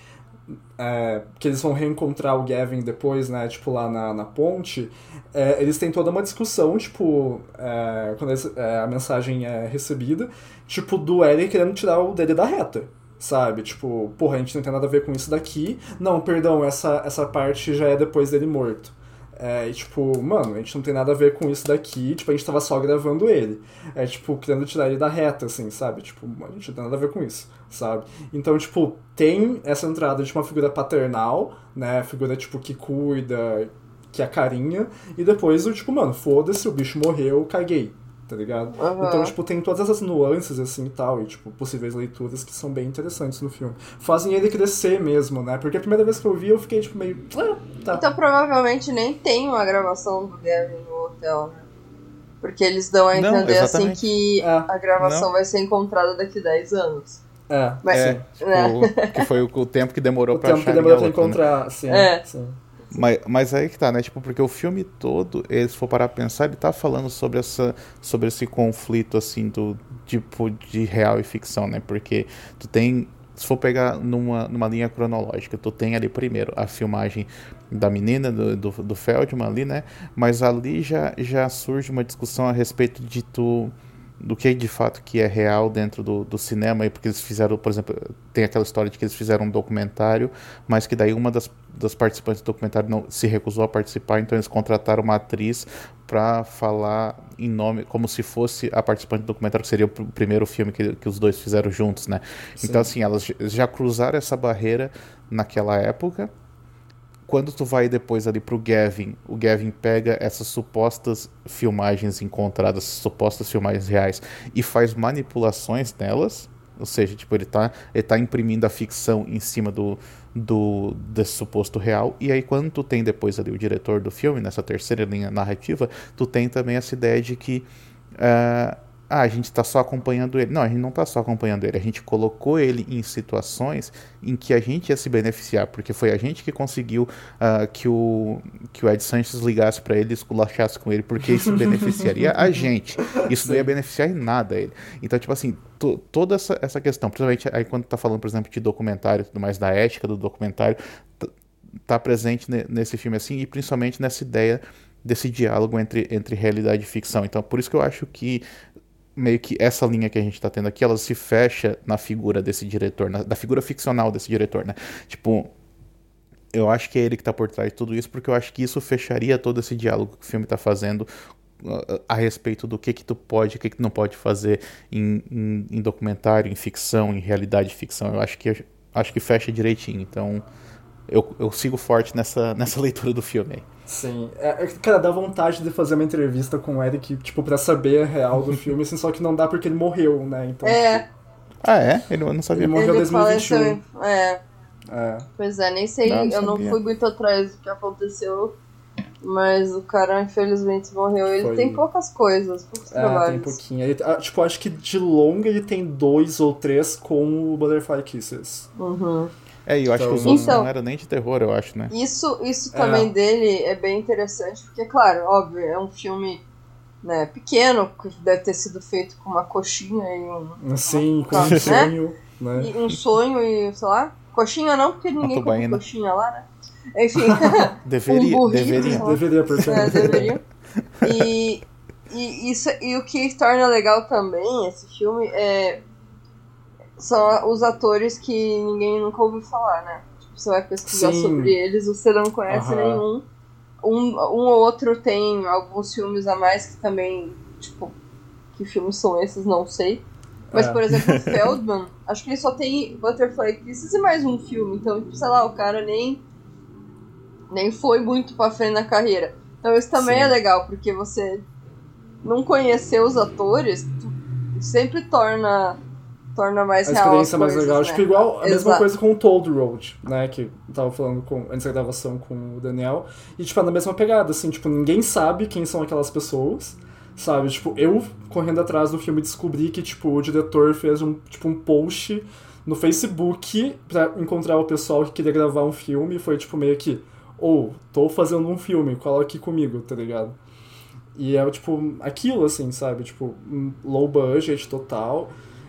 que eles vão reencontrar o Gavin depois, né? Tipo, lá na ponte, eles têm toda uma discussão, tipo, quando a mensagem é recebida, tipo, do Eric querendo tirar o dele da reta. Sabe? Tipo, porra, a gente não tem nada a ver com isso daqui. Não, perdão, essa parte já é depois dele morto. E tipo, mano, a gente não tem nada a ver com isso daqui. Tipo, a gente tava só gravando ele. Tipo, querendo tirar ele da reta, assim, sabe? Tipo, a gente não tem nada a ver com isso, sabe? Então, tipo, tem essa entrada de uma figura paternal, né? Figura, tipo, que cuida, que acarinha. E depois o, tipo, mano, foda-se, o bicho morreu, caguei. Tá ligado? Uhum. Então, tipo, tem todas essas nuances, assim, e tal, e, tipo, possíveis leituras que são bem interessantes no filme. Fazem ele crescer mesmo, né? Porque a primeira vez que eu vi, eu fiquei, tipo, meio... tá. Então provavelmente nem tem uma gravação do Gavin no hotel, né? Porque eles dão a Não, entender assim exatamente. que a gravação Não. vai ser encontrada daqui 10 anos. Mas, Tipo, né? que foi o tempo que demorou O pra tempo que acharem demorou a pra outra, né? encontrar, sim. Sim. Mas aí que tá, né? Tipo, porque o filme todo, se for parar pra pensar, ele tá falando sobre esse conflito, assim, do tipo de real e ficção, né? Porque tu tem, se for pegar numa linha cronológica, tu tem ali primeiro a filmagem da menina, do Feldman ali, né? Mas ali já surge uma discussão a respeito do que de fato que é real dentro do cinema, porque eles fizeram, por exemplo, tem aquela história de que eles fizeram um documentário, mas que daí uma das participantes do documentário não se recusou a participar, então eles contrataram uma atriz para falar em nome, como se fosse a participante do documentário, que seria o primeiro filme que os dois fizeram juntos, né? Sim. Então, assim, elas já cruzaram essa barreira naquela época. Quando tu vai depois ali pro Gavin, o Gavin pega essas supostas filmagens encontradas, supostas filmagens reais, e faz manipulações nelas, ou seja, tipo, ele tá imprimindo a ficção em cima desse suposto real, e aí quando tu tem depois ali o diretor do filme, nessa terceira linha narrativa, tu tem também essa ideia de que a gente está só acompanhando ele. Não, a gente não está só acompanhando ele. A gente colocou ele em situações em que a gente ia se beneficiar, porque foi a gente que conseguiu que o Ed Sanches ligasse para ele e esculachasse com ele, porque isso beneficiaria a gente. Isso não ia beneficiar em nada ele. Então, tipo assim, toda essa questão, principalmente aí quando tá falando, por exemplo, de documentário e tudo mais, da ética do documentário, tá presente nesse filme assim, e principalmente nessa ideia desse diálogo entre realidade e ficção. Então, por isso que eu acho que meio que essa linha que a gente tá tendo aqui, ela se fecha na figura desse diretor, da figura ficcional desse diretor, né? Tipo, eu acho que é ele que tá por trás de tudo isso, porque eu acho que isso fecharia todo esse diálogo que o filme tá fazendo a respeito do que tu pode, o que tu não pode fazer em documentário, em ficção, em realidade de ficção. Eu acho que fecha direitinho. Então, eu sigo forte nessa leitura do filme aí. Sim. Cara, dá vontade de fazer uma entrevista com o Eric, tipo, pra saber a real do filme, assim, só que não dá porque ele morreu, né? Então, tipo, Ah, é? Eu não sabia. ele morreu em 2021. faleceu. Pois é, nem sei, Não eu não sabia. fui muito atrás do que aconteceu, mas o cara infelizmente morreu. Ele tem poucas coisas, poucos Tem trabalhos. pouquinho. Ele, tipo, acho que de longa ele tem 2 ou 3 com o Butterfly Kisses. Uhum. E eu acho que os outros Então, não eram nem de terror, eu acho, né? Isso também dele é bem interessante, porque, claro, óbvio, é um filme, né, pequeno, que deve ter sido feito com uma coxinha e Sim, com um sonho, né? E um sonho e, sei lá, coxinha não, porque ninguém come coxinha lá, né? Enfim, deveria, um burrito, deveria, porque deveria. E o que torna legal também esse filme são os atores que ninguém nunca ouviu falar, né? Tipo, você vai pesquisar sobre eles, você não conhece nenhum. Um ou outro tem alguns filmes a mais que também, tipo, que filmes são esses, não sei. Mas, por exemplo, o Feldman, acho que ele só tem Butterfly Kisses e mais um filme. Então, sei lá, o cara nem foi muito pra frente na carreira. Então isso também é legal, porque você não conhecer os atores sempre torna mais a real as experiência mais coisas, legal. né? Tipo, igual a mesma coisa com o Toll Road, né? Que eu tava falando antes da gravação com o Daniel. E, tipo, é na mesma pegada, assim, tipo, ninguém sabe quem são aquelas pessoas, sabe? Tipo, eu, correndo atrás do filme, descobri que, tipo, o diretor fez um post no Facebook pra encontrar o pessoal que queria gravar um filme. E foi, tipo, meio que, tô fazendo um filme, cola aqui comigo, tá ligado? E é, tipo, aquilo, assim, sabe? Tipo, low budget total.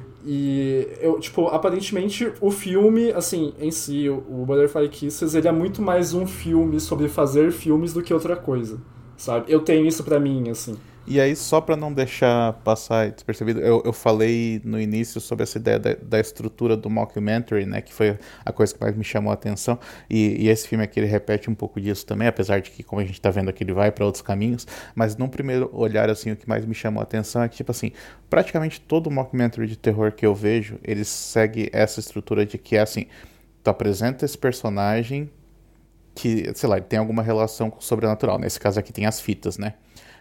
E, tipo, aparentemente o filme, assim, em si, o Butterfly Kisses, ele é muito mais um filme sobre fazer filmes do que outra coisa, sabe? Eu tenho isso pra mim, assim. E aí, só para não deixar passar despercebido, eu falei no início sobre essa ideia da estrutura do mockumentary, né, que foi a coisa que mais me chamou a atenção, e esse filme aqui ele repete um pouco disso também, apesar de que, como a gente tá vendo aqui, ele vai para outros caminhos, mas num primeiro olhar, assim, o que mais me chamou a atenção é que, tipo assim, praticamente todo mockumentary de terror que eu vejo, ele segue essa estrutura de que é assim, tu apresenta esse personagem que, sei lá, ele tem alguma relação com o sobrenatural, nesse caso aqui tem as fitas, né?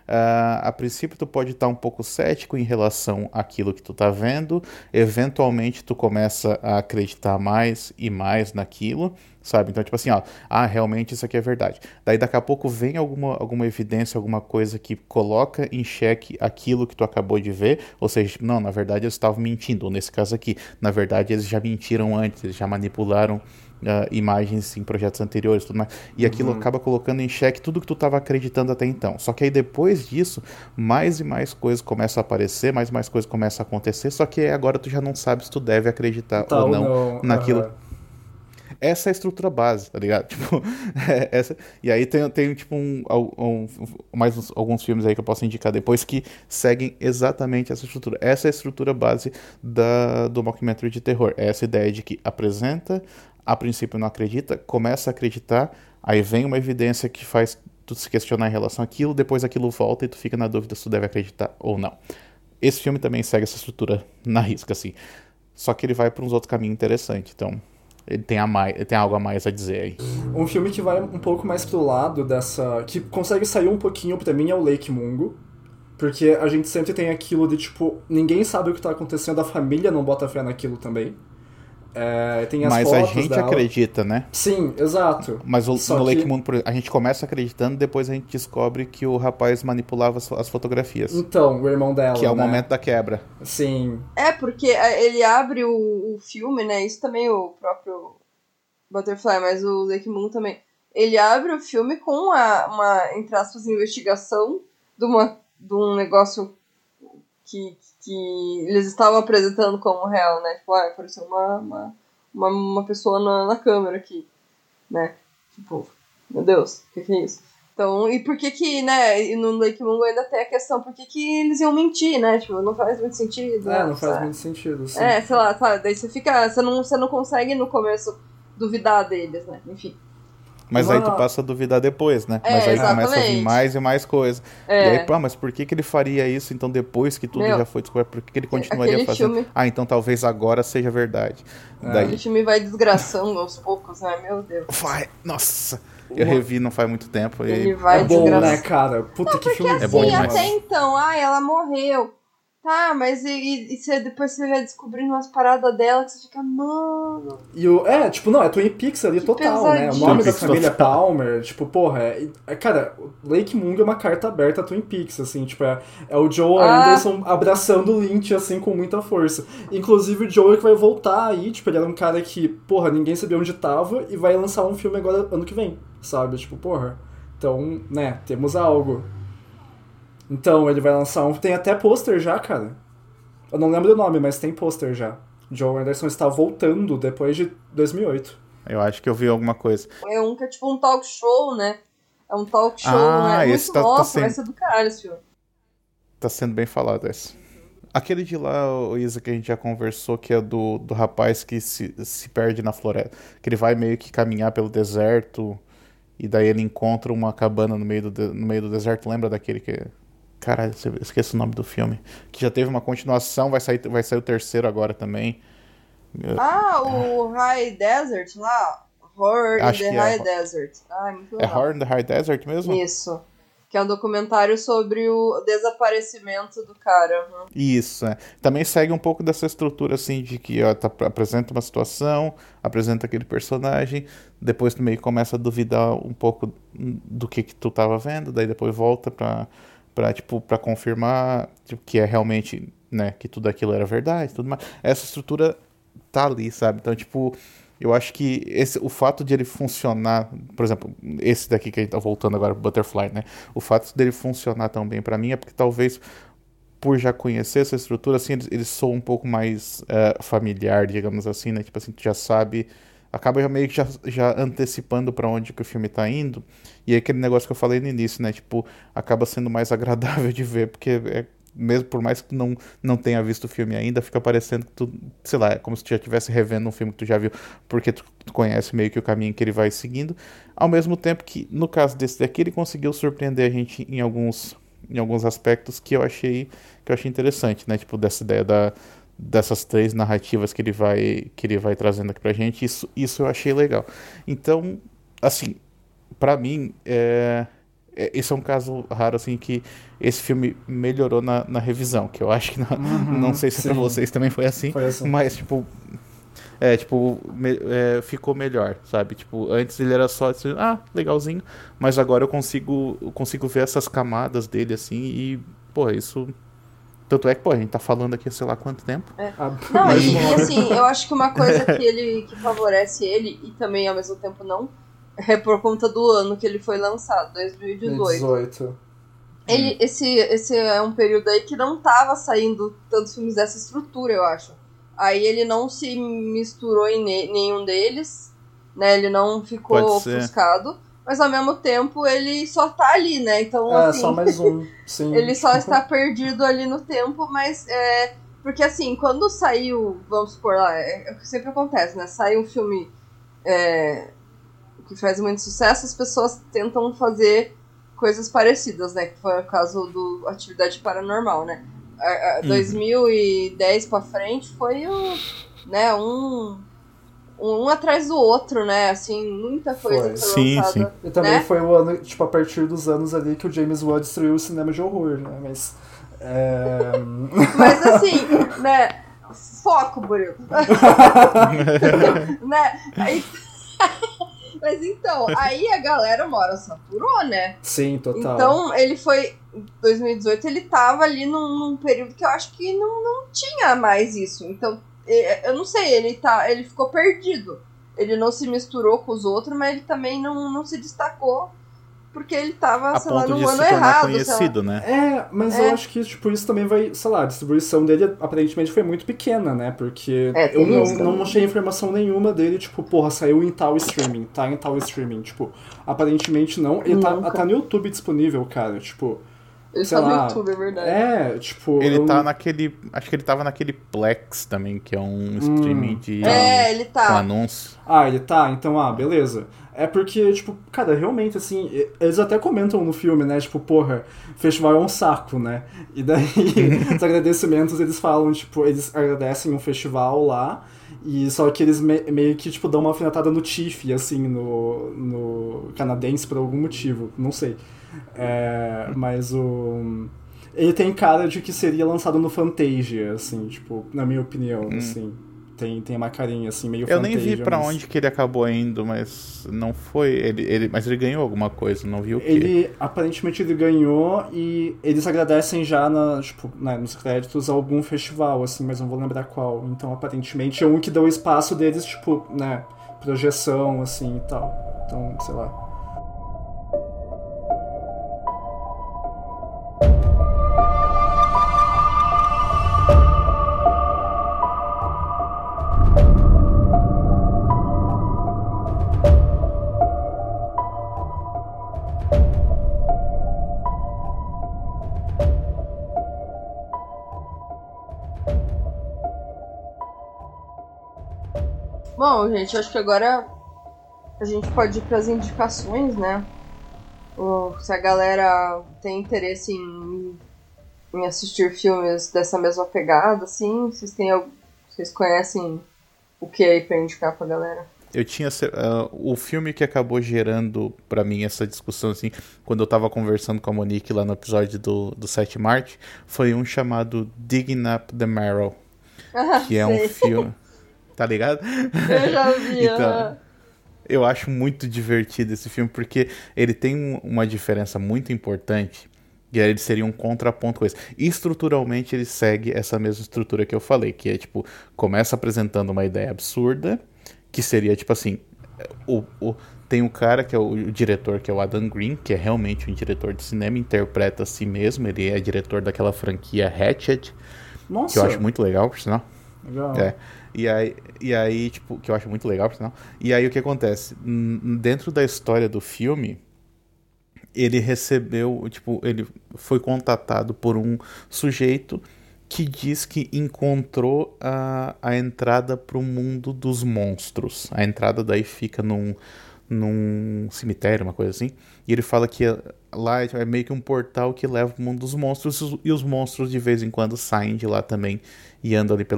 A princípio tu pode estar um pouco cético em relação àquilo que tu tá vendo, eventualmente tu começa a acreditar mais e mais naquilo, sabe? Então tipo assim, realmente isso aqui é verdade. Daí daqui a pouco vem alguma evidência, alguma coisa que coloca em xeque aquilo que tu acabou de ver, ou seja, não, na verdade eles estavam mentindo, ou nesse caso aqui, na verdade eles já mentiram antes, eles já manipularam imagens em projetos anteriores, tudo mais, e aquilo acaba colocando em xeque tudo que tu estava acreditando até então. Só que aí depois disso, mais e mais coisas começam a aparecer, mais e mais coisas começam a acontecer, só que agora tu já não sabe se tu deve acreditar ou não naquilo. Essa é a estrutura base, tá ligado? Tipo, essa. E aí tem tipo alguns filmes aí que eu posso indicar depois que seguem exatamente essa estrutura. Essa é a estrutura base do mockumentary de terror. É essa ideia de que apresenta, a princípio não acredita, começa a acreditar, aí vem uma evidência que faz tu se questionar em relação àquilo, depois aquilo volta e tu fica na dúvida se tu deve acreditar ou não. Esse filme também segue essa estrutura na risca, assim. Só que ele vai para uns outros caminhos interessantes, então ele tem algo a mais a dizer aí. Um filme que vai um pouco mais pro lado dessa... que consegue sair um pouquinho pra mim é o Lake Mungo. Porque a gente sempre tem aquilo de, tipo, ninguém sabe o que tá acontecendo, a família não bota fé naquilo também. Tem as mas fotos a gente dela. acredita, né? Sim, exato. Mas no Lake Moon, a gente começa acreditando, depois a gente descobre que o rapaz manipulava as fotografias. Então, o irmão dela, que é o momento da quebra. Sim. Porque ele abre o filme, né? Isso também o próprio Butterfly, mas o Lake Moon também. Ele abre o filme com uma entre aspas, investigação de um negócio que eles estavam apresentando como real, né? Tipo, apareceu uma pessoa na câmera aqui, né? Tipo, meu Deus, o que é isso? Então, e por que, né, e no Lake Mungo ainda tem a questão, por que eles iam mentir, né? Tipo, não faz muito sentido. Não faz muito sentido, sim. Sei lá, sabe? Daí você não consegue no começo duvidar deles, né? Enfim. Mas aí tu passa a duvidar depois, né? Mas aí exatamente. começa a vir mais e mais coisas. E aí, mas por que ele faria isso, então, depois que tudo já foi descoberto? Por que ele continuaria fazendo? Filme... então talvez agora seja verdade. Daí... Aquele filme vai desgraçando aos poucos, né? Meu Deus. Vai, nossa... Eu revi não faz muito tempo. Ele vai bom, né, cara? Puta, que filme assim, bom. Até então, ela morreu. Tá, mas depois você vai descobrindo umas paradas dela que você fica, mano... é Twin Peaks ali total, né? O nome da família Palmer, tipo, porra, cara, Lake Mungo é uma carta aberta a Twin Peaks, assim, tipo, é o Joel Anderson abraçando o Lynch, assim, com muita força. Inclusive, o Joel que vai voltar aí, tipo, ele era um cara que, porra, ninguém sabia onde tava e vai lançar um filme agora, ano que vem, sabe? Tipo, porra, então, né, temos algo... Então, ele vai lançar tem até pôster já, cara. Eu não lembro o nome, mas tem pôster já. Joel Anderson está voltando depois de 2008. Eu acho que eu vi alguma coisa. É que é tipo um talk show, né? É um talk show, né? Esse Nossa, vai ser do caralho esse filme. Tá sendo bem falado esse. Aquele de lá, o Isa, que a gente já conversou, que é do rapaz que se perde na floresta. Que ele vai meio que caminhar pelo deserto, e daí ele encontra uma cabana no meio do deserto. Lembra daquele que... Caralho, esqueci o nome do filme. Que já teve uma continuação, vai sair o terceiro agora também. O High Desert lá? Horror in the High Desert. Muito legal. É Horror in the High Desert mesmo? Isso. Que é um documentário sobre o desaparecimento do cara. Isso, Também segue um pouco dessa estrutura, assim, de que apresenta uma situação, apresenta aquele personagem, depois tu meio que começa a duvidar um pouco do que tu tava vendo, daí depois volta pra confirmar que é realmente, né, que tudo aquilo era verdade, tudo mais. Essa estrutura tá ali, sabe? Então, tipo, eu acho que o fato de ele funcionar, por exemplo, esse daqui que a gente tá voltando agora, Butterfly, né? O fato dele funcionar tão bem pra mim é porque talvez, por já conhecer essa estrutura, assim, ele soa um pouco mais familiar, digamos assim, né? Tipo assim, tu já sabe... Acaba meio que já antecipando pra onde que o filme tá indo. E é aquele negócio que eu falei no início, né? Tipo, acaba sendo mais agradável de ver, porque mesmo por mais que tu não tenha visto o filme ainda, fica parecendo que tu, sei lá, é como se tu já estivesse revendo um filme que tu já viu, porque tu conhece meio que o caminho que ele vai seguindo. Ao mesmo tempo que, no caso desse daqui, ele conseguiu surpreender a gente em alguns aspectos que eu achei interessante, né? Tipo, dessa ideia dessas três narrativas que ele vai trazendo aqui pra gente, isso eu achei legal. Então, assim, pra mim, esse é um caso raro, assim, que esse filme melhorou na revisão, que eu acho que não sei se pra vocês também foi assim, mas, tipo, ficou melhor, sabe? Tipo, antes ele era só assim, legalzinho, mas agora eu consigo ver essas camadas dele, assim, e, pô, isso... Tanto é que, a gente tá falando aqui há sei lá quanto tempo. Não, e assim, eu acho que uma coisa que favorece ele, e também ao mesmo tempo não, é por conta do ano que ele foi lançado, 2018. Esse é um período aí que não tava saindo tantos filmes dessa estrutura, eu acho. Aí ele não se misturou em nenhum deles, né? Ele não ficou ofuscado. Mas ao mesmo tempo ele só tá ali, né? Então, assim, só mais um. Sim. Ele só está perdido ali no tempo, mas porque assim, quando saiu, vamos supor lá, sempre acontece, né? Sai um filme que faz muito sucesso, as pessoas tentam fazer coisas parecidas, né? Que foi o caso do Atividade Paranormal, né? 2010 pra frente foi um atrás do outro, né? Assim, muita coisa foi lançada. Sim. E também foi o ano, tipo, a partir dos anos ali que o James Wan destruiu o cinema de horror, né? Mas assim, né? Foco, Burilo. Né? Mas então, aí a galera saturou, né? Sim, total. Então, ele foi... Em 2018, ele tava ali num período que eu acho que não tinha mais isso. Então, eu não sei, ele ficou perdido. Ele não se misturou com os outros, mas ele também não se destacou porque ele tava, A sei lá, ponto no de ano se tornar errado, sei lá. conhecido, né? Mas eu acho que, tipo, isso também vai, sei lá, a distribuição dele aparentemente foi muito pequena, né? Porque eu tem isso não também. achei informação nenhuma dele, tipo, porra, saiu em tal streaming, tá em tal streaming. Tipo, aparentemente não. Ele Nunca. tá no YouTube disponível, cara, tipo, Ele sei tá no lá. YouTube, é verdade. Tipo, Ele eu tá não. naquele. Acho que ele tava naquele Plex também, que é um streaming Ele com tá. anúncio. Ele tá, então, beleza. É porque, tipo, cara, realmente, assim, eles até comentam no filme, né, tipo, porra, festival é um saco, né? E daí, os agradecimentos, eles falam, tipo, eles agradecem um festival lá, e só que eles meio que, tipo, dão uma alfinetada no Tiff, assim, no canadense por algum motivo, não sei. Mas o... Ele tem cara de que seria lançado no Fantasia, assim, tipo, na minha opinião, assim. Tem uma carinha, assim, meio Eu nem vi Fantasia, pra mas... onde que ele acabou indo, mas não foi. Mas ele ganhou alguma coisa, não viu o quê? Ele, aparentemente, ele ganhou e eles agradecem já tipo, né, nos créditos a algum festival, assim, mas não vou lembrar qual. Então, aparentemente, é um que deu espaço deles, tipo, né, projeção, assim, e tal. Então, sei lá. Bom, gente, acho que agora a gente pode ir pras indicações, né? Se a galera tem interesse em assistir filmes dessa mesma pegada, assim, vocês conhecem o que aí pra indicar pra galera? Eu tinha o filme que acabou gerando pra mim essa discussão, assim, quando eu tava conversando com a Monique lá no episódio do 7 Marte, foi um chamado Digging Up the Marrow, que é um sei. filme, tá ligado? Eu já vi. Então, eu acho muito divertido esse filme, porque ele tem uma diferença muito importante, e aí ele seria um contraponto com esse. E estruturalmente ele segue essa mesma estrutura que eu falei, que é tipo, começa apresentando uma ideia absurda, que seria tipo assim, tem um cara que é o diretor, que é o Adam Green, que é realmente um diretor de cinema, interpreta a si mesmo, ele é diretor daquela franquia Hatchet, Nossa! que eu acho muito legal, por sinal. Legal. E aí, tipo, que eu acho muito legal, por sinal. E aí o que acontece? Dentro da história do filme, ele recebeu, tipo, ele foi contatado por um sujeito que diz que encontrou a entrada para o mundo dos monstros. A entrada daí fica num cemitério, uma coisa assim. E ele fala que lá é meio que um portal que leva para o mundo dos monstros, e os monstros de vez em quando saem de lá também e andam ali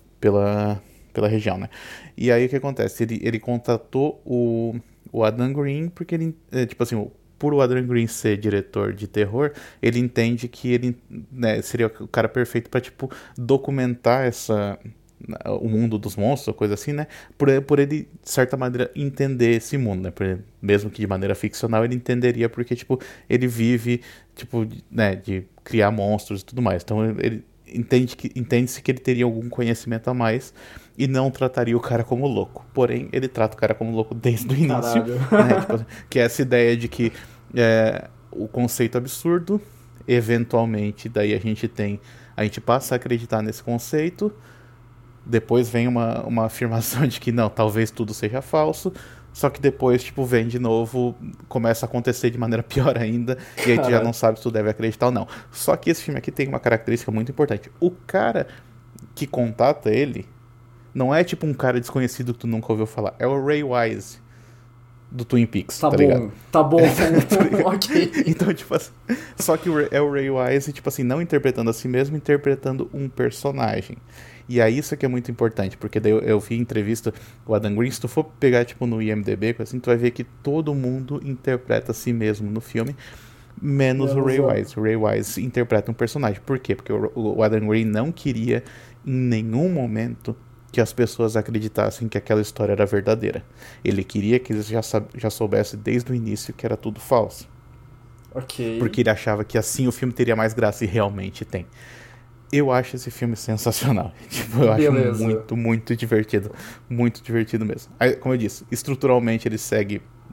pela região, né? E aí o que acontece? Ele contatou o Adam Green porque ele, tipo assim, por o Adam Green ser diretor de terror, ele entende que ele, né, seria o cara perfeito para tipo documentar o mundo dos monstros, coisa assim, né? Por ele, de certa maneira, entender esse mundo, né? Mesmo que de maneira ficcional, ele entenderia porque, tipo, ele vive, tipo, né, de criar monstros e tudo mais. Então, ele entende-se que ele teria algum conhecimento a mais e não trataria o cara como louco. Porém, ele trata o cara como louco desde o início, né? Tipo, que é essa ideia de que o conceito absurdo, eventualmente, daí a gente passa a acreditar nesse conceito, depois vem uma afirmação de que não, talvez tudo seja falso, só que depois, tipo, vem de novo, começa a acontecer de maneira pior ainda, e aí tu já não sabe se tu deve acreditar ou não. Só que esse filme aqui tem uma característica muito importante. O cara que contata ele não é tipo um cara desconhecido que tu nunca ouviu falar, é o Ray Wise do Twin Peaks, tá ligado? Tá bom, ok. Então, tipo assim, só que é o Ray Wise, tipo assim, não interpretando a si mesmo, interpretando um personagem. E aí isso que é muito importante, porque daí eu vi entrevista com o Adam Green, se tu for pegar tipo no IMDb, assim, tu vai ver que todo mundo interpreta a si mesmo no filme, menos o Ray Wise. O Ray Wise interpreta um personagem. Por quê? Porque o Adam Green não queria em nenhum momento que as pessoas acreditassem que aquela história era verdadeira. Ele queria que eles já soubessem desde o início que era tudo falso. Ok. Porque ele achava que assim o filme teria mais graça, e realmente tem. Eu acho esse filme sensacional. Tipo, eu acho muito, muito divertido. Muito divertido mesmo. Aí, como eu disse, estruturalmente ele segue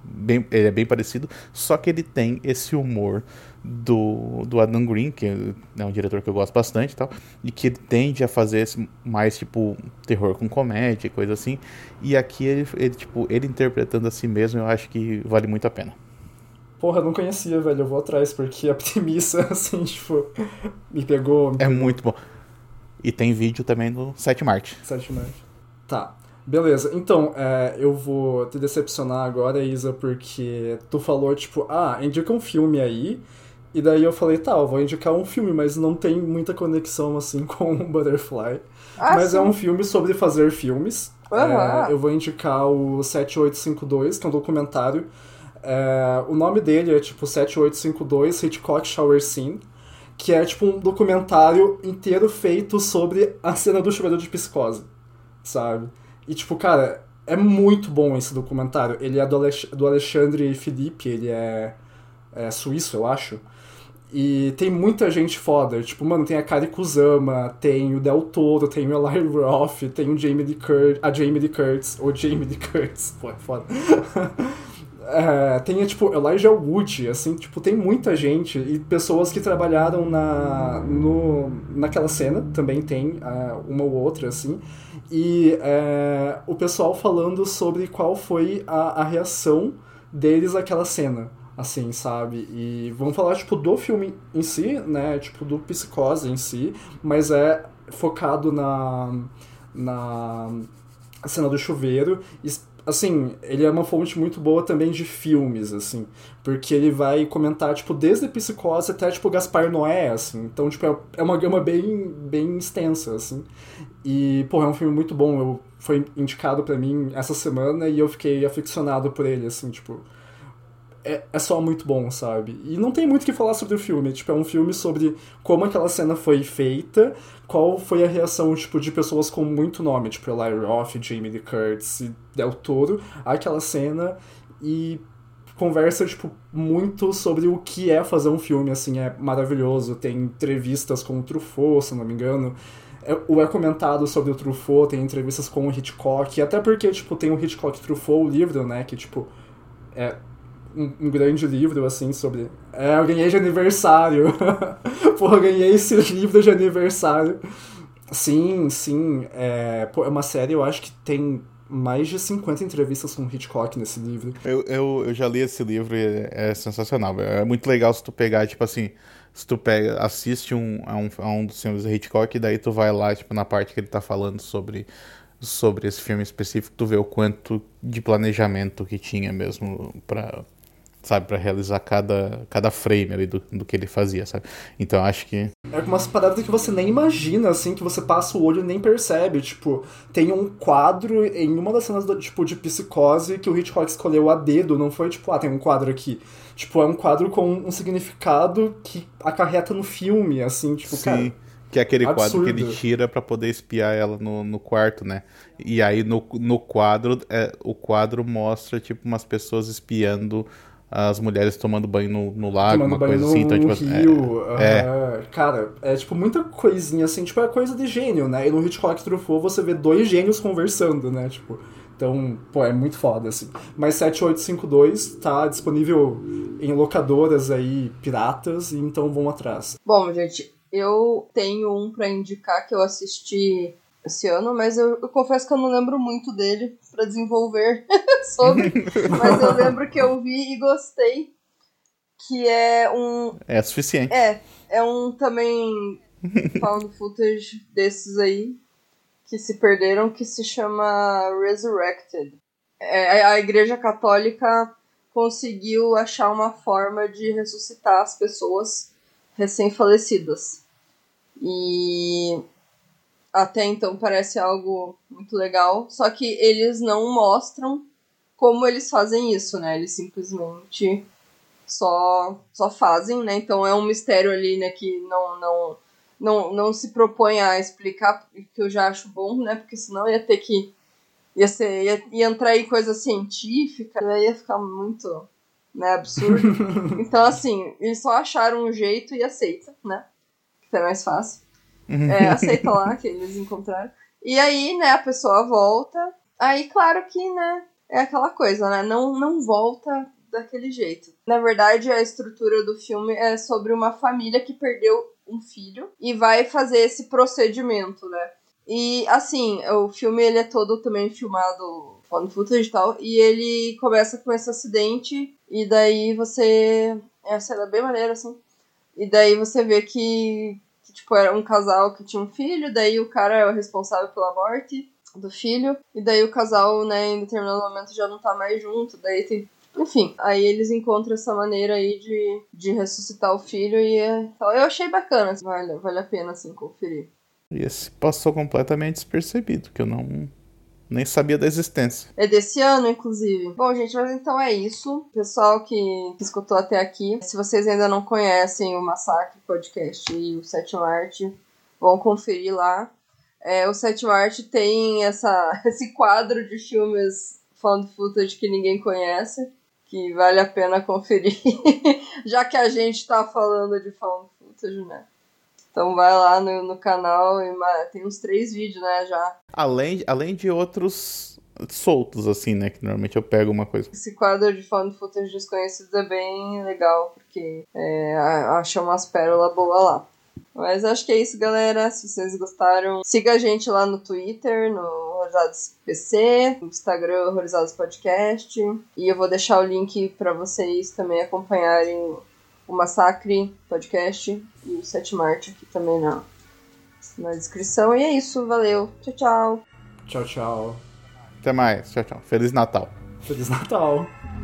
ele é bem parecido, só que ele tem esse humor do Adam Green, que é um diretor que eu gosto bastante e tal, e que ele tende a fazer mais, tipo, terror com comédia, coisa assim, e aqui ele interpretando a si mesmo, eu acho que vale muito a pena. Porra, eu não conhecia, velho, eu vou atrás, porque a premissa, assim, tipo, me pegou. É muito bom. E tem vídeo também no site Marte. Tá. Beleza, então, eu vou te decepcionar agora, Isa, porque tu falou, tipo, indica um filme aí, e daí eu falei, tá, eu vou indicar um filme, mas não tem muita conexão, assim, com o Butterfly. Mas sim. é um filme sobre fazer filmes. Uhum. Eu vou indicar o 7852, que é um documentário. O nome dele é, tipo, 7852 Hitchcock Shower Scene, que é, tipo, um documentário inteiro feito sobre a cena do chuveiro de Psicose, sabe? E, tipo, cara, é muito bom esse documentário. Ele é do Alexandre Felipe, ele é suíço, eu acho. E tem muita gente foda. Tipo, mano, tem a Kari Kusama, tem o Del Toro, tem o Eli Roth, tem o Jamie Lee Curtis, ou Jamie Lee Curtis, pô, é foda. Tem, tipo, Elijah Wood, assim, tipo, tem muita gente e pessoas que trabalharam naquela cena, também tem uma ou outra, assim, e o pessoal falando sobre qual foi a reação deles àquela cena, assim, sabe? E vamos falar, tipo, do filme em si, né, tipo, do Psicose em si, mas é focado na cena do chuveiro. Assim, ele é uma fonte muito boa também de filmes, assim, porque ele vai comentar, tipo, desde Psicose até, tipo, Gaspar Noé, assim, então, tipo, é uma gama bem, bem extensa, assim, e, pô, é um filme muito bom, foi indicado pra mim essa semana e eu fiquei aficionado por ele, assim, tipo, é só muito bom, sabe? E não tem muito o que falar sobre o filme. Tipo, é um filme sobre como aquela cena foi feita, qual foi a reação, tipo, de pessoas com muito nome, tipo, Eli Roth, Jamie Lee Curtis e Del Toro, àquela cena, e conversa, tipo, muito sobre o que é fazer um filme, assim, é maravilhoso. Tem entrevistas com o Truffaut, se não me engano. É comentado sobre o Truffaut, tem entrevistas com o Hitchcock, até porque, tipo, tem o Hitchcock Truffaut, o livro, né, que, tipo, é um grande livro, assim, sobre... eu ganhei de aniversário. Porra, eu ganhei esse livro de aniversário. Sim, sim. É uma série, eu acho que tem mais de 50 entrevistas com Hitchcock nesse livro. Eu já li esse livro e é sensacional. É muito legal se tu pegar, tipo assim, se tu assiste a um dos filmes do Hitchcock e daí tu vai lá, tipo, na parte que ele tá falando sobre esse filme específico, tu vê o quanto de planejamento que tinha mesmo pra realizar cada frame ali do que ele fazia, sabe? Então acho que... É umas paradas que você nem imagina, assim, que você passa o olho e nem percebe. Tipo, tem um quadro em uma das cenas tipo, de Psicose que o Hitchcock escolheu a dedo, não foi tipo, tem um quadro aqui. Tipo, é um quadro com um significado que acarreta no filme, assim, tipo, Sim, cara... que é aquele absurdo. quadro que ele tira pra poder espiar ela no quarto, né? E aí no quadro, o quadro mostra, tipo, umas pessoas espiando as mulheres tomando banho no lago, Tomando uma banho coisa assim. Então, no tipo, rio. Cara, é tipo muita coisinha assim, tipo, é coisa de gênio, né? E no Hitchcock Truffaut você vê dois gênios conversando, né? Tipo, então, pô, é muito foda, assim. Mas 7852 tá disponível em locadoras aí, piratas, e então vão atrás. Bom, gente, eu tenho um pra indicar que eu assisti esse ano, mas eu confesso que eu não lembro muito dele pra desenvolver sobre, mas eu lembro que eu vi e gostei, que é um... é suficiente. É um também found footage desses aí, que se perderam, que se chama Resurrected. A Igreja Católica conseguiu achar uma forma de ressuscitar as pessoas recém-falecidas. E até então parece algo muito legal, só que eles não mostram como eles fazem isso, né? Eles simplesmente só fazem, né? Então é um mistério ali, né, que não se propõe a explicar, que eu já acho bom, né? Porque senão ia ter que ia entrar em coisa científica, aí ia ficar muito, né, absurdo. Então, assim, eles só acharam um jeito e aceita, né? Que é mais fácil. Aceita lá que eles encontraram. E aí, né, a pessoa volta. Aí, claro que, né, é aquela coisa, né? Não volta daquele jeito. Na verdade, a estrutura do filme é sobre uma família que perdeu um filho e vai fazer esse procedimento, né? E, assim, o filme ele é todo também filmado found footage e tal, e ele começa com esse acidente, e daí você... É a cena bem maneira, assim. E daí você vê que, tipo, era um casal que tinha um filho, daí o cara é o responsável pela morte do filho, e daí o casal, né, em determinado momento já não tá mais junto, daí tem... Enfim, aí eles encontram essa maneira aí de ressuscitar o filho e então, eu achei bacana, assim, vale a pena, assim, conferir. E esse passou completamente despercebido, que eu nem sabia da existência. É desse ano, inclusive. Bom, gente, mas então é isso. Pessoal que escutou até aqui, se vocês ainda não conhecem o Massacre Podcast e o Sétima Arte, vão conferir lá. O Sétima Arte tem esse quadro de filmes found footage que ninguém conhece, que vale a pena conferir, já que a gente tá falando de found footage, né? Então vai lá no canal e tem uns 3 vídeos, né, já. Além de outros soltos, assim, né? Que normalmente eu pego uma coisa. Esse quadro de found footage desconhecidos é bem legal, porque acha umas pérolas boas lá. Mas acho que é isso, galera. Se vocês gostaram, siga a gente lá no Twitter, no Horrorizados PC, no Instagram Horrorizados Podcast. E eu vou deixar o link para vocês também acompanharem o Massacre Podcast e o Sétima Arte aqui também na descrição. E é isso, valeu. Tchau, tchau. Tchau, tchau. Até mais. Tchau, tchau. Feliz Natal. Feliz Natal.